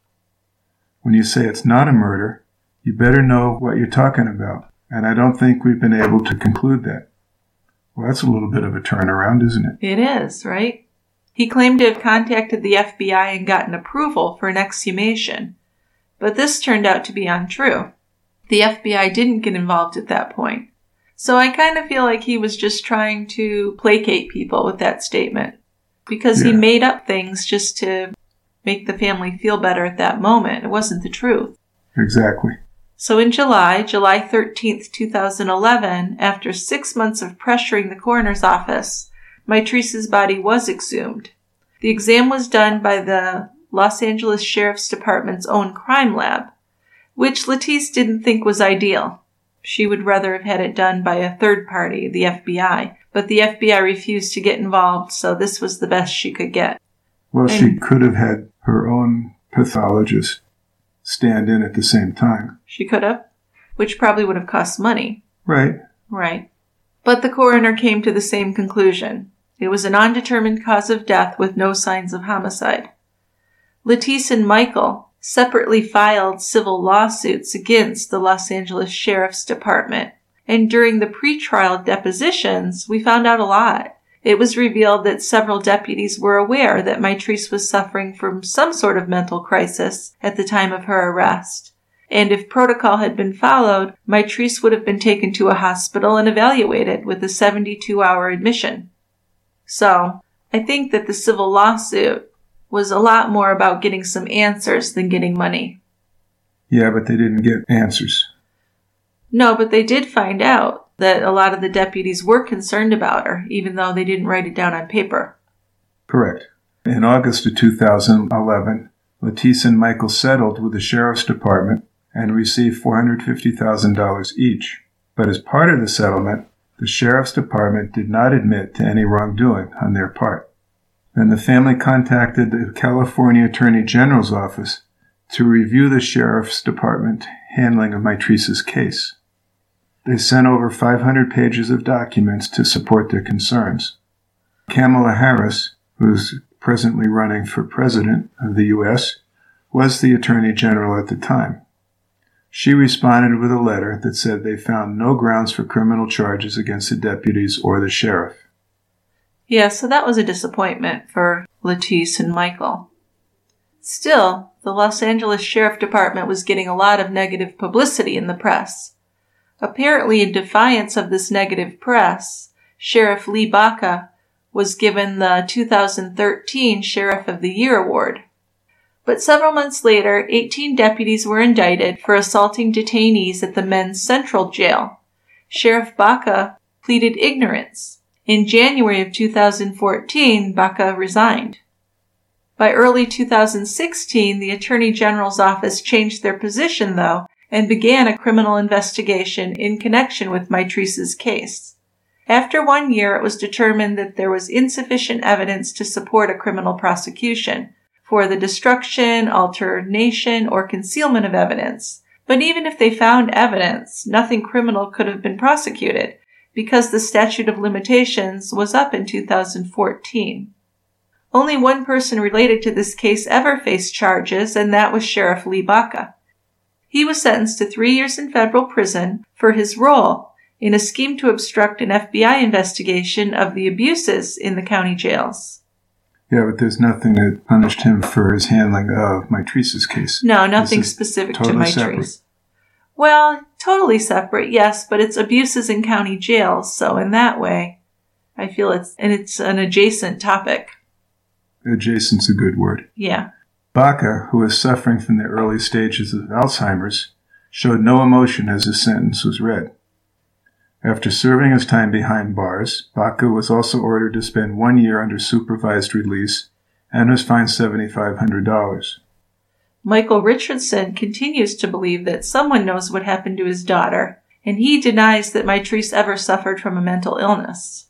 Speaker 4: When you say it's not a murder, you better know what you're talking about, and I don't think we've been able to conclude that. Well, that's a little bit of a turnaround, isn't it?
Speaker 3: It is, right? He claimed to have contacted the FBI and gotten approval for an exhumation, but this turned out to be untrue. The FBI didn't get involved at that point. So I kind of feel like he was just trying to placate people with that statement, because he made up things just to make the family feel better at that moment. It wasn't the truth.
Speaker 4: Exactly.
Speaker 3: So in July 13th, 2011, after 6 months of pressuring the coroner's office, Mitrice's body was exhumed. The exam was done by the Los Angeles Sheriff's Department's own crime lab, which Latisse didn't think was ideal. She would rather have had it done by a third party, the FBI, but the FBI refused to get involved, so this was the best she could get.
Speaker 4: Well, she could have had her own pathologist stand in at the same time.
Speaker 3: She could have, which probably would have cost money.
Speaker 4: Right.
Speaker 3: Right. But the coroner came to the same conclusion. It was an undetermined cause of death with no signs of homicide. Latisse and Michael separately filed civil lawsuits against the Los Angeles Sheriff's Department, and during the pretrial depositions, we found out a lot. It was revealed that several deputies were aware that Mitrice was suffering from some sort of mental crisis at the time of her arrest. And if protocol had been followed, Mitrice would have been taken to a hospital and evaluated with a 72-hour admission. So, I think that the civil lawsuit was a lot more about getting some answers than getting money.
Speaker 4: Yeah, but they didn't get answers.
Speaker 3: No, but they did find out that a lot of the deputies were concerned about her, even though they didn't write it down on paper.
Speaker 4: Correct. In August of 2011, Latisse and Michael settled with the Sheriff's Department and received $450,000 each. But as part of the settlement, the Sheriff's Department did not admit to any wrongdoing on their part. Then the family contacted the California Attorney General's office to review the Sheriff's Department handling of Mitrice's case. They sent over 500 pages of documents to support their concerns. Kamala Harris, who's presently running for president of the U.S., was the Attorney General at the time. She responded with a letter that said they found no grounds for criminal charges against the deputies or the sheriff.
Speaker 3: Yeah, so that was a disappointment for Latisse and Michael. Still, the Los Angeles Sheriff Department was getting a lot of negative publicity in the press. Apparently, in defiance of this negative press, Sheriff Lee Baca was given the 2013 Sheriff of the Year award. But several months later, 18 deputies were indicted for assaulting detainees at the men's central jail. Sheriff Baca pleaded ignorance. In January of 2014, Baca resigned. By early 2016, the Attorney General's office changed their position, though, and began a criminal investigation in connection with Mitrice's case. After 1 year, it was determined that there was insufficient evidence to support a criminal prosecution, for the destruction, alternation, or concealment of evidence. But even if they found evidence, nothing criminal could have been prosecuted because the statute of limitations was up in 2014. Only one person related to this case ever faced charges, and that was Sheriff Lee Baca. He was sentenced to 3 years in federal prison for his role in a scheme to obstruct an FBI investigation of the abuses in the county jails.
Speaker 4: Yeah, but there's nothing that punished him for his handling of Mitrice's case.
Speaker 3: No, nothing specific to
Speaker 4: totally
Speaker 3: Mitrice.
Speaker 4: Separate.
Speaker 3: Well, totally separate, yes, but it's abuses in county jails, so in that way, I feel it's an adjacent topic.
Speaker 4: Adjacent's a good word.
Speaker 3: Yeah.
Speaker 4: Baca, who was suffering from the early stages of Alzheimer's, showed no emotion as his sentence was read. After serving his time behind bars, Baca was also ordered to spend 1 year under supervised release and was fined $7,500.
Speaker 3: Michael Richardson continues to believe that someone knows what happened to his daughter, and he denies that Mitrice ever suffered from a mental illness.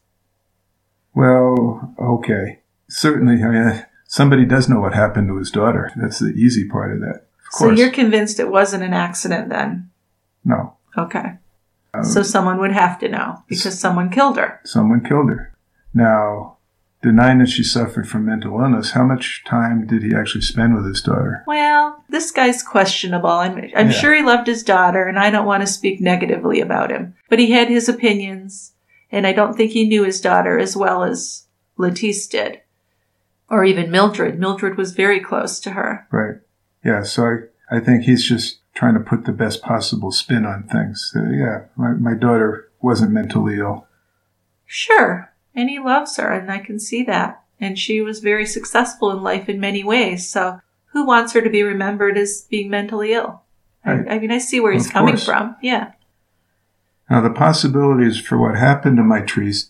Speaker 4: Well, okay. Certainly, somebody does know what happened to his daughter. That's the easy part of that. Of
Speaker 3: So
Speaker 4: course.
Speaker 3: you're convinced it wasn't an accident then?
Speaker 4: No.
Speaker 3: Okay. So someone would have to know, because someone killed her.
Speaker 4: Someone killed her. Now, denying that she suffered from mental illness, how much time did he actually spend with his daughter?
Speaker 3: Well, this guy's questionable. I'm sure he loved his daughter, and I don't want to speak negatively about him. But he had his opinions, and I don't think he knew his daughter as well as Letice did. Or even Mildred. Mildred was very close to her.
Speaker 4: Right. Yeah, so I think he's just trying to put the best possible spin on things. My daughter wasn't mentally ill.
Speaker 3: Sure. And he loves her, and I can see that. And she was very successful in life in many ways, so who wants her to be remembered as being mentally ill?
Speaker 4: Right.
Speaker 3: I mean, I see where he's coming from. Yeah.
Speaker 4: Now, the possibilities for what happened to Mitrice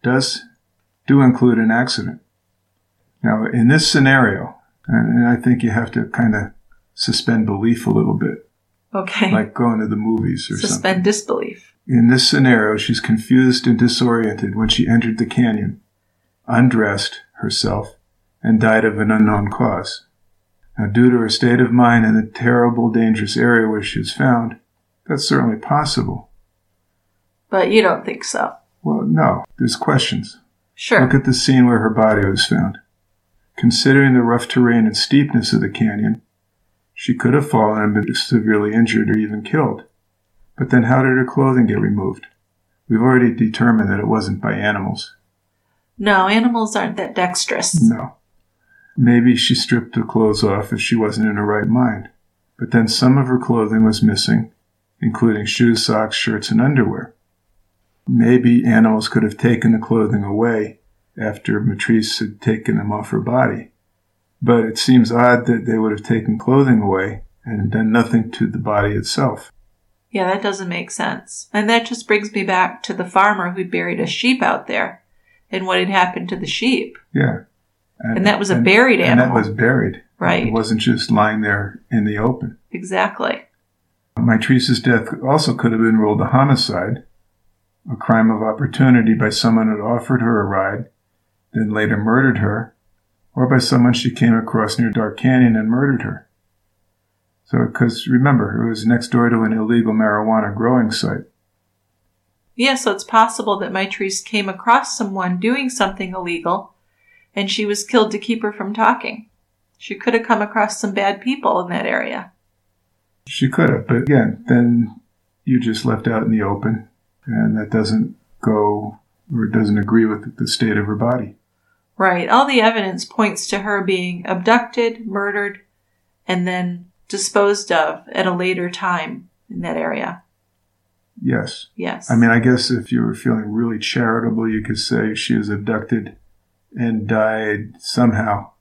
Speaker 4: do include an accident. Now, in this scenario, and I think you have to kind of suspend belief a little bit.
Speaker 3: Okay.
Speaker 4: Like going to the movies or something.
Speaker 3: Suspend disbelief.
Speaker 4: In this scenario, she's confused and disoriented when she entered the canyon, undressed herself, and died of an unknown cause. Now, due to her state of mind and the terrible, dangerous area where she was found, that's certainly possible.
Speaker 3: But you don't think so?
Speaker 4: Well, no. There's questions.
Speaker 3: Sure.
Speaker 4: Look at the scene where her body was found. Considering the rough terrain and steepness of the canyon, she could have fallen and been severely injured or even killed. But then how did her clothing get removed? We've already determined that it wasn't by animals.
Speaker 3: No, animals aren't that dexterous.
Speaker 4: No. Maybe she stripped her clothes off if she wasn't in her right mind. But then some of her clothing was missing, including shoes, socks, shirts, and underwear. Maybe animals could have taken the clothing away after Mitrice had taken them off her body. But it seems odd that they would have taken clothing away and done nothing to the body itself.
Speaker 3: Yeah, that doesn't make sense. And that just brings me back to the farmer who buried a sheep out there and what had happened to the sheep.
Speaker 4: Yeah.
Speaker 3: And that was a buried animal.
Speaker 4: And that was buried.
Speaker 3: Right.
Speaker 4: It wasn't just lying there in the open.
Speaker 3: Exactly.
Speaker 4: Mitrice's death also could have been ruled a homicide, a crime of opportunity by someone who offered her a ride, then later murdered her, or by someone she came across near Dark Canyon and murdered her. So, because remember, it was next door to an illegal marijuana growing site.
Speaker 3: Yeah, so it's possible that Mitrice came across someone doing something illegal, and she was killed to keep her from talking. She could have come across some bad people in that area.
Speaker 4: She could have, but again, then you just left out in the open, and that doesn't go, or it doesn't agree with the state of her body.
Speaker 3: Right. All the evidence points to her being abducted, murdered, and then disposed of at a later time in that area.
Speaker 4: Yes.
Speaker 3: Yes.
Speaker 4: I mean, I guess if you were feeling really charitable, you could say she was abducted and died somehow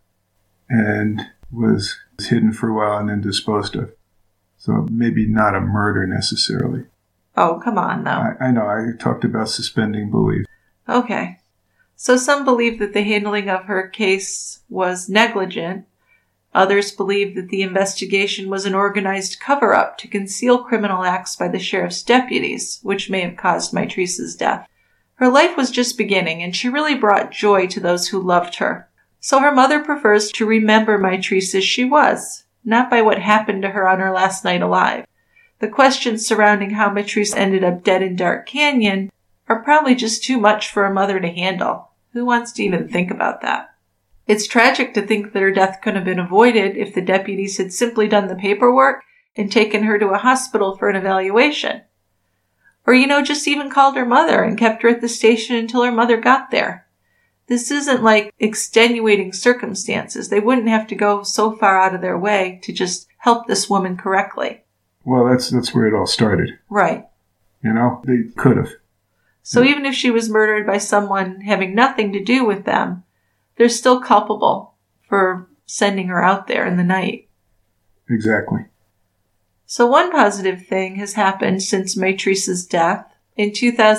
Speaker 4: and was hidden for a while and then disposed of. So maybe not a murder necessarily.
Speaker 3: Oh, come on, though.
Speaker 4: I know. I talked about suspending belief.
Speaker 3: Okay. So some believe that the handling of her case was negligent. Others believe that the investigation was an organized cover-up to conceal criminal acts by the sheriff's deputies, which may have caused Mitrice's death. Her life was just beginning, and she really brought joy to those who loved her. So her mother prefers to remember Mitrice as she was, not by what happened to her on her last night alive. The questions surrounding how Mitrice ended up dead in Dark Canyon are probably just too much for a mother to handle. Who wants to even think about that? It's tragic to think that her death could have been avoided if the deputies had simply done the paperwork and taken her to a hospital for an evaluation. Or, just even called her mother and kept her at the station until her mother got there. This isn't like extenuating circumstances. They wouldn't have to go so far out of their way to just help this woman correctly.
Speaker 4: Well, that's where it all started.
Speaker 3: Right.
Speaker 4: They could have.
Speaker 3: So even if she was murdered by someone having nothing to do with them, they're still culpable for sending her out there in the night.
Speaker 4: Exactly.
Speaker 3: So one positive thing has happened since Mitrice's death. In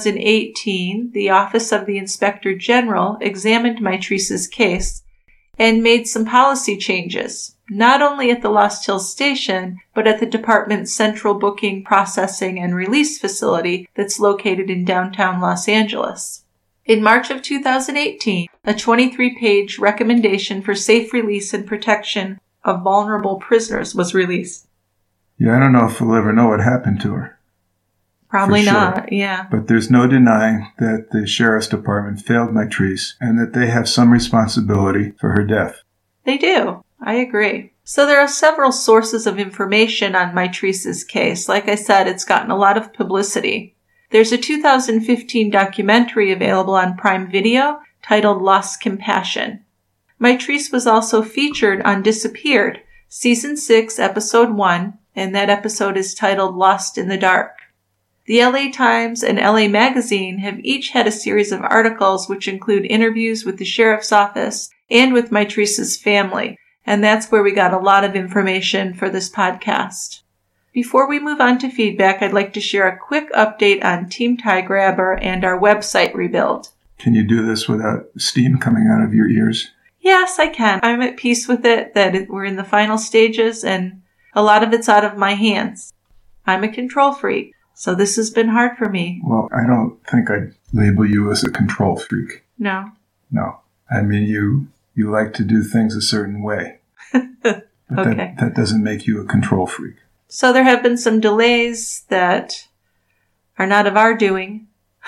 Speaker 3: 2018, the Office of the Inspector General examined Mitrice's case and made some policy changes, not only at the Lost Hills Station, but at the department's central booking, processing, and release facility that's located in downtown Los Angeles. In March of 2018, a 23-page recommendation for safe release and protection of vulnerable prisoners was released.
Speaker 4: Yeah, I don't know if we'll ever know what happened to her.
Speaker 3: Probably
Speaker 4: sure.
Speaker 3: not, yeah.
Speaker 4: But there's no denying that the Sheriff's Department failed Mitrice and that they have some responsibility for her death.
Speaker 3: They do. I agree. So there are several sources of information on Mitrice's case. Like I said, it's gotten a lot of publicity. There's a 2015 documentary available on Prime Video titled Lost Compassion. Mitrice was also featured on Disappeared, Season 6, Episode 1, and that episode is titled Lost in the Dark. The LA Times and LA Magazine have each had a series of articles which include interviews with the sheriff's office and with Mitrice's family, and that's where we got a lot of information for this podcast. Before we move on to feedback, I'd like to share a quick update on Team TieGrabber and our website rebuild.
Speaker 4: Can you do this without steam coming out of your ears?
Speaker 3: Yes, I can. I'm at peace with it, that we're in the final stages, and a lot of it's out of my hands. I'm a control freak. So this has been hard for me.
Speaker 4: Well, I don't think I'd label you as a control freak.
Speaker 3: No.
Speaker 4: No. I mean, you like to do things a certain way. But
Speaker 3: okay.
Speaker 4: That doesn't make you a control freak.
Speaker 3: So there have been some delays that are not of our doing,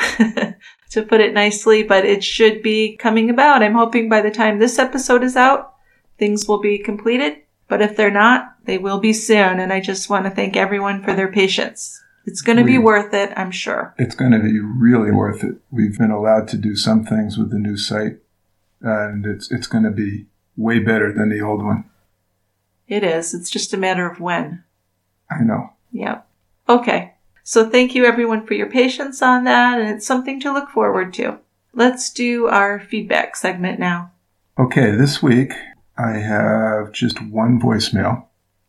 Speaker 3: to put it nicely, but it should be coming about. I'm hoping by the time this episode is out, things will be completed. But if they're not, they will be soon. And I just want to thank everyone for their patience. It's going to be worth it, I'm sure.
Speaker 4: It's going to be really worth it. We've been allowed to do some things with the new site, and it's going to be way better than the old one.
Speaker 3: It is. It's just a matter of when.
Speaker 4: I know.
Speaker 3: Yeah. Okay. So thank you, everyone, for your patience on that, and it's something to look forward to. Let's do our feedback segment now.
Speaker 4: Okay, this week I have just one voicemail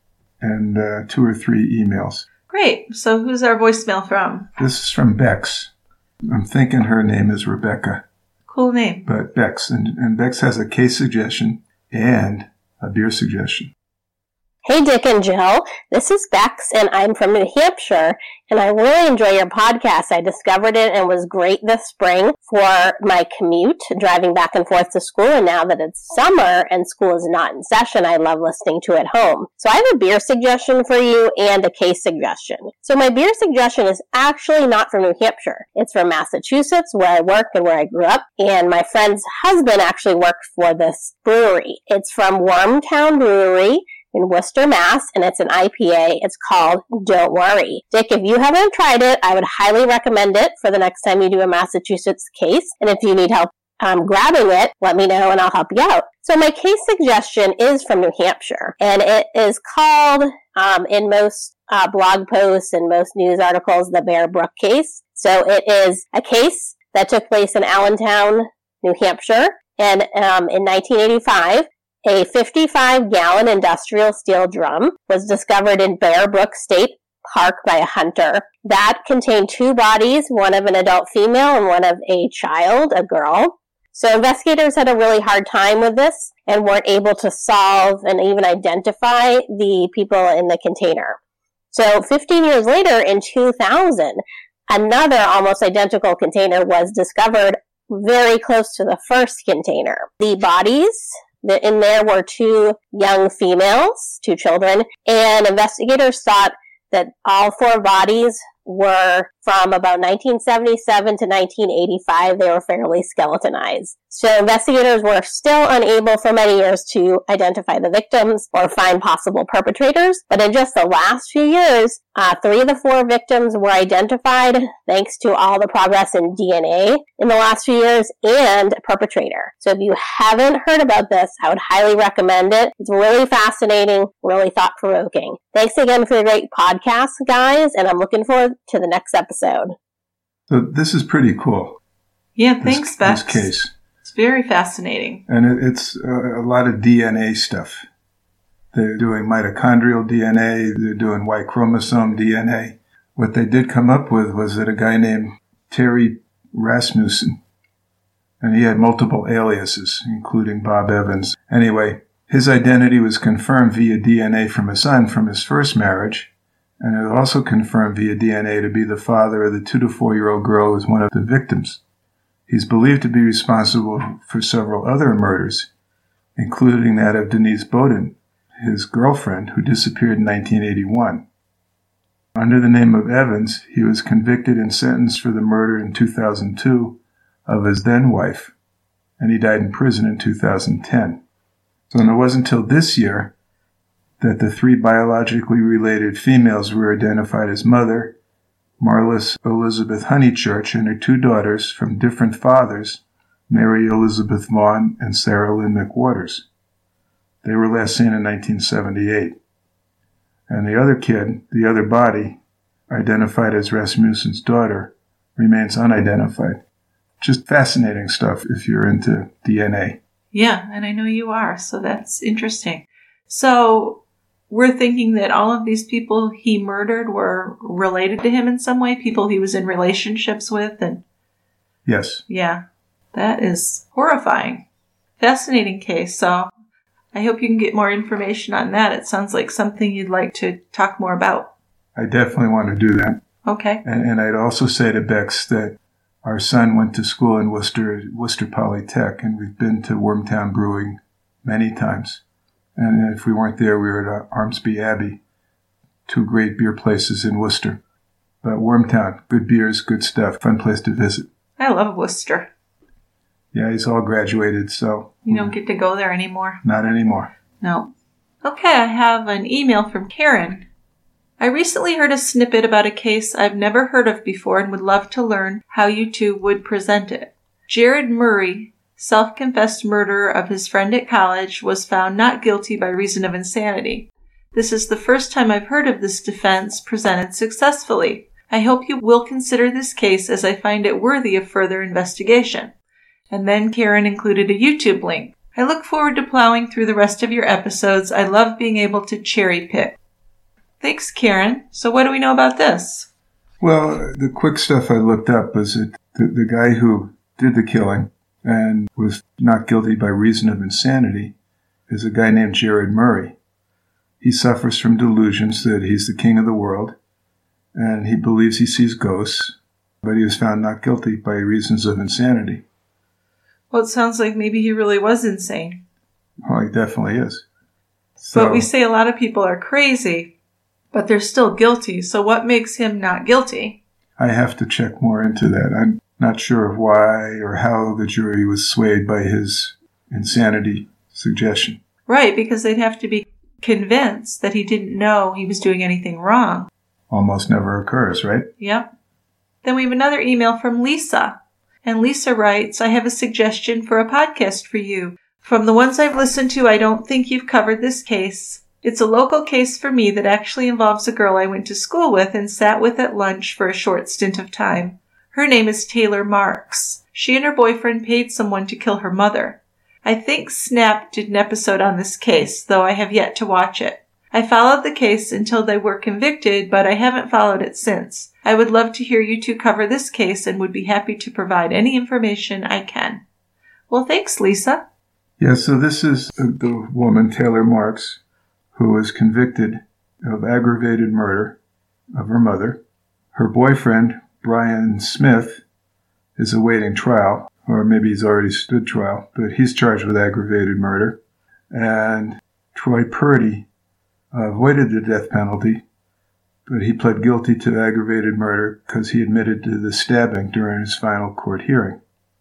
Speaker 4: and 2 or 3 emails.
Speaker 3: Great. So who's our voicemail from?
Speaker 4: This is from Bex. I'm thinking her name is Rebecca.
Speaker 3: Cool name.
Speaker 4: But Bex. And Bex has a case suggestion and a beer suggestion.
Speaker 5: Hey, Dick and Jill. This is Bex, and I'm from New Hampshire, and I really enjoy your podcast. I discovered it and was great this spring for my commute, driving back and forth to school, and now that it's summer and school is not in session, I love listening to it home. So I have a beer suggestion for you and a case suggestion. So my beer suggestion is actually not from New Hampshire. It's from Massachusetts, where I work and where I grew up, and my friend's husband actually worked for this brewery. It's from Wormtown Brewery in Worcester, Mass, and it's an IPA. It's called Don't Worry. Dick, if you haven't tried it, I would highly recommend it for the next time you do a Massachusetts case. And if you need help grabbing it, let me know and I'll help you out. So my case suggestion is from New Hampshire, and it is called, in most blog posts and most news articles, the Bear Brook case. So it is a case that took place in Allentown, New Hampshire, and in 1985, a 55-gallon industrial steel drum was discovered in Bear Brook State Park by a hunter. That contained 2 bodies, one of an adult female and one of a child, a girl. So investigators had a really hard time with this and weren't able to solve and even identify the people in the container. So 15 years later, in 2000, another almost identical container was discovered very close to the first container. The bodies In there were two young females, two children, and investigators thought that all four bodies were from about 1977 to 1985. They were fairly skeletonized. So investigators were still unable for many years to identify the victims or find possible perpetrators. But in just the last few years, 3 of the 4 victims were identified thanks to all the progress in DNA in the last few years and a perpetrator. So if you haven't heard about this, I would highly recommend it. It's really fascinating, really thought-provoking. Thanks again for your great podcast, guys, and I'm looking forward to the next episode.
Speaker 4: So this is pretty cool.
Speaker 3: Yeah, thanks, Bex.
Speaker 4: This case.
Speaker 3: It's very fascinating.
Speaker 4: And it's a lot of DNA stuff. They're doing mitochondrial DNA. They're doing Y chromosome DNA. What they did come up with was that a guy named Terry Rasmussen, and he had multiple aliases, including Bob Evans. Anyway, his identity was confirmed via DNA from a son from his first marriage, and it was also confirmed via DNA to be the father of the 2 to 4-year-old girl who was one of the victims. He's believed to be responsible for several other murders, including that of Denise Beaudin, his girlfriend, who disappeared in 1981. Under the name of Evans, he was convicted and sentenced for the murder in 2002 of his then-wife, and he died in prison in 2010. So it wasn't until this year that the 3 biologically related females were identified as mother, Marlis Elizabeth Honeychurch, and her 2 daughters from different fathers, Mary Elizabeth Vaughn and Sarah Lynn McWaters. They were last seen in 1978. And the other kid, the other body, identified as Rasmussen's daughter, remains unidentified. Just fascinating stuff if you're into DNA.
Speaker 3: Yeah, and I know you are, so that's interesting. So we're thinking that all of these people he murdered were related to him in some way, people he was in relationships with, and
Speaker 4: yes.
Speaker 3: Yeah, that is horrifying. Fascinating case, so I hope you can get more information on that. It sounds like something you'd like to talk more about.
Speaker 4: I definitely want to do that.
Speaker 3: Okay.
Speaker 4: And I'd also say to Bex that our son went to school in Worcester Polytech, and we've been to Wormtown Brewing many times. And if we weren't there, we were at Armsby Abbey, 2 great beer places in Worcester. But Wormtown, good beers, good stuff, fun place to visit.
Speaker 3: I love Worcester.
Speaker 4: Yeah, he's all graduated, so...
Speaker 3: You don't get to go there anymore?
Speaker 4: Not anymore.
Speaker 3: No. Okay, I have an email from Karen. I recently heard a snippet about a case I've never heard of before and would love to learn how you two would present it. Jared Murray, self-confessed murderer of his friend at college, was found not guilty by reason of insanity. This is the first time I've heard of this defense presented successfully. I hope you will consider this case as I find it worthy of further investigation. And then Karen included a YouTube link. I look forward to plowing through the rest of your episodes. I love being able to cherry pick. Thanks, Karen. So what do we know about this?
Speaker 4: Well, the quick stuff I looked up was that the guy who did the killing and was not guilty by reason of insanity is a guy named Jared Murray. He suffers from delusions that he's the king of the world, and he believes he sees ghosts, but he was found not guilty by reasons of insanity.
Speaker 3: Well, it sounds like maybe he really was insane.
Speaker 4: Oh, he definitely is. So,
Speaker 3: but we say a lot of people are crazy, but they're still guilty. So what makes him not guilty?
Speaker 4: I have to check more into that. I'm not sure of why or how the jury was swayed by his insanity suggestion.
Speaker 3: Right, because they'd have to be convinced that he didn't know he was doing anything wrong.
Speaker 4: Almost never occurs, right?
Speaker 3: Yep. Then we have another email from Lisa. And Lisa writes, I have a suggestion for a podcast for you. From the ones I've listened to, I don't think you've covered this case. It's a local case for me that actually involves a girl I went to school with and sat with at lunch for a short stint of time. Her name is Taylor Marks. She and her boyfriend paid someone to kill her mother. I think Snap did an episode on this case, though I have yet to watch it. I followed the case until they were convicted, but I haven't followed it since. I would love to hear you two cover this case and would be happy to provide any information I can. Well, thanks, Lisa.
Speaker 4: Yeah, so this is the woman, Taylor Marks, who was convicted of aggravated murder of her mother. Her boyfriend, Brian Smith, is awaiting trial, or maybe he's already stood trial, but he's charged with aggravated murder. And Troy Purdy avoided the death penalty, but he pled guilty to aggravated murder because he admitted to the stabbing during his final court hearing.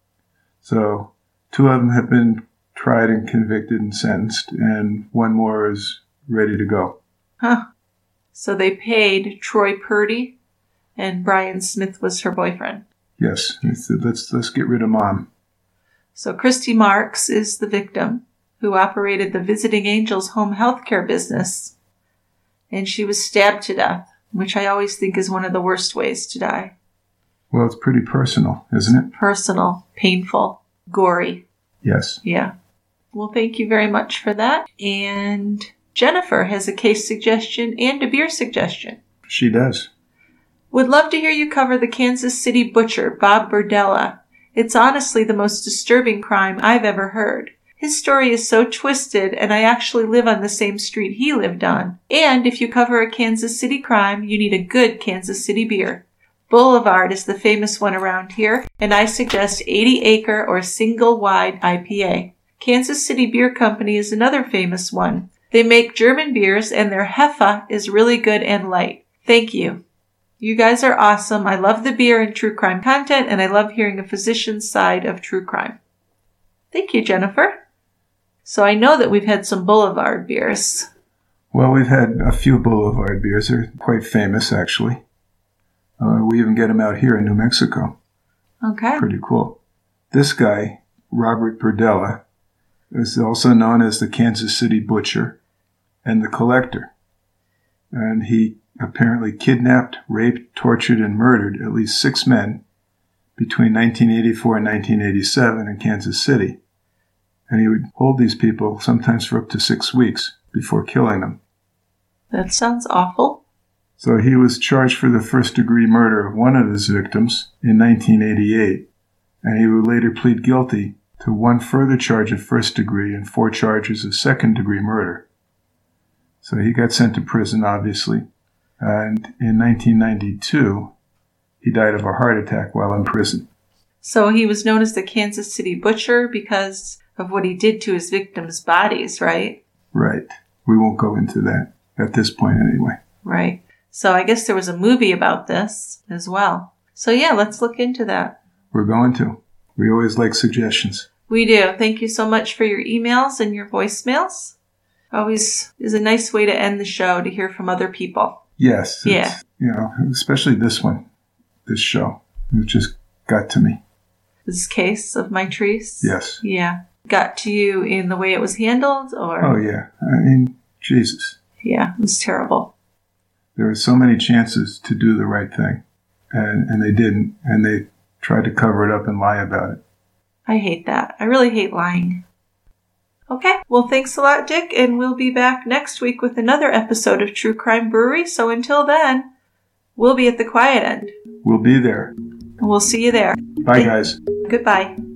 Speaker 4: So 2 of them have been tried and convicted and sentenced, and 1 more is ready to go.
Speaker 3: Huh. So they paid Troy Purdy, and Brian Smith was her boyfriend.
Speaker 4: Yes. Let's get rid of Mom.
Speaker 3: So Christy Marks is the victim who operated the Visiting Angels home health care business. And she was stabbed to death, which I always think is one of the worst ways to die.
Speaker 4: Well, it's pretty personal, isn't it?
Speaker 3: Personal, painful, gory.
Speaker 4: Yes.
Speaker 3: Yeah. Well, thank you very much for that. And Jennifer has a case suggestion and a beer suggestion.
Speaker 4: She does.
Speaker 3: Would love to hear you cover the Kansas City butcher, Bob Berdella. It's honestly the most disturbing crime I've ever heard. His story is so twisted, and I actually live on the same street he lived on. And if you cover a Kansas City crime, you need a good Kansas City beer. Boulevard is the famous one around here, and I suggest 80 Acre or Single Wide IPA. Kansas City Beer Company is another famous one. They make German beers, and their Heffa is really good and light. Thank you. You guys are awesome. I love the beer and true crime content, and I love hearing a physician's side of true crime. Thank you, Jennifer. So I know that we've had some Boulevard beers.
Speaker 4: Well, we've had a few Boulevard beers. They're quite famous, actually. We even get them out here in New Mexico.
Speaker 3: Okay.
Speaker 4: Pretty cool. This guy, Robert Berdella, is also known as the Kansas City Butcher and the Collector. And he apparently kidnapped, raped, tortured, and murdered at least 6 men between 1984 and 1987 in Kansas City. And he would hold these people sometimes for up to 6 weeks before killing them.
Speaker 3: That sounds awful.
Speaker 4: So he was charged for the first-degree murder of one of his victims in 1988, and he would later plead guilty to 1 further charge of first degree and 4 charges of second-degree murder. So he got sent to prison, obviously, and in 1992, he died of a heart attack while in prison.
Speaker 3: So he was known as the Kansas City Butcher because of what he did to his victims' bodies, right?
Speaker 4: Right. We won't go into that, at this point anyway.
Speaker 3: Right. So I guess there was a movie about this as well. So yeah, let's look into that.
Speaker 4: We're going to. We always like suggestions.
Speaker 3: We do. Thank you so much for your emails and your voicemails. Always is a nice way to end the show to hear from other people.
Speaker 4: Yes.
Speaker 3: Yeah.
Speaker 4: You know, especially this one, this show. It just got to me.
Speaker 3: This case of my trees?
Speaker 4: Yes.
Speaker 3: Yeah. Got to you in the way it was handled, or?
Speaker 4: Oh, yeah. I mean, Jesus.
Speaker 3: Yeah, it was terrible.
Speaker 4: There were so many chances to do the right thing, and they didn't, and they tried to cover it up and lie about it.
Speaker 3: I hate that. I really hate lying. Okay, well, thanks a lot, Dick, and we'll be back next week with another episode of True Crime Brewery, so until then, we'll be at the quiet end.
Speaker 4: We'll be there.
Speaker 3: We'll see you there.
Speaker 4: Bye, guys.
Speaker 3: Goodbye.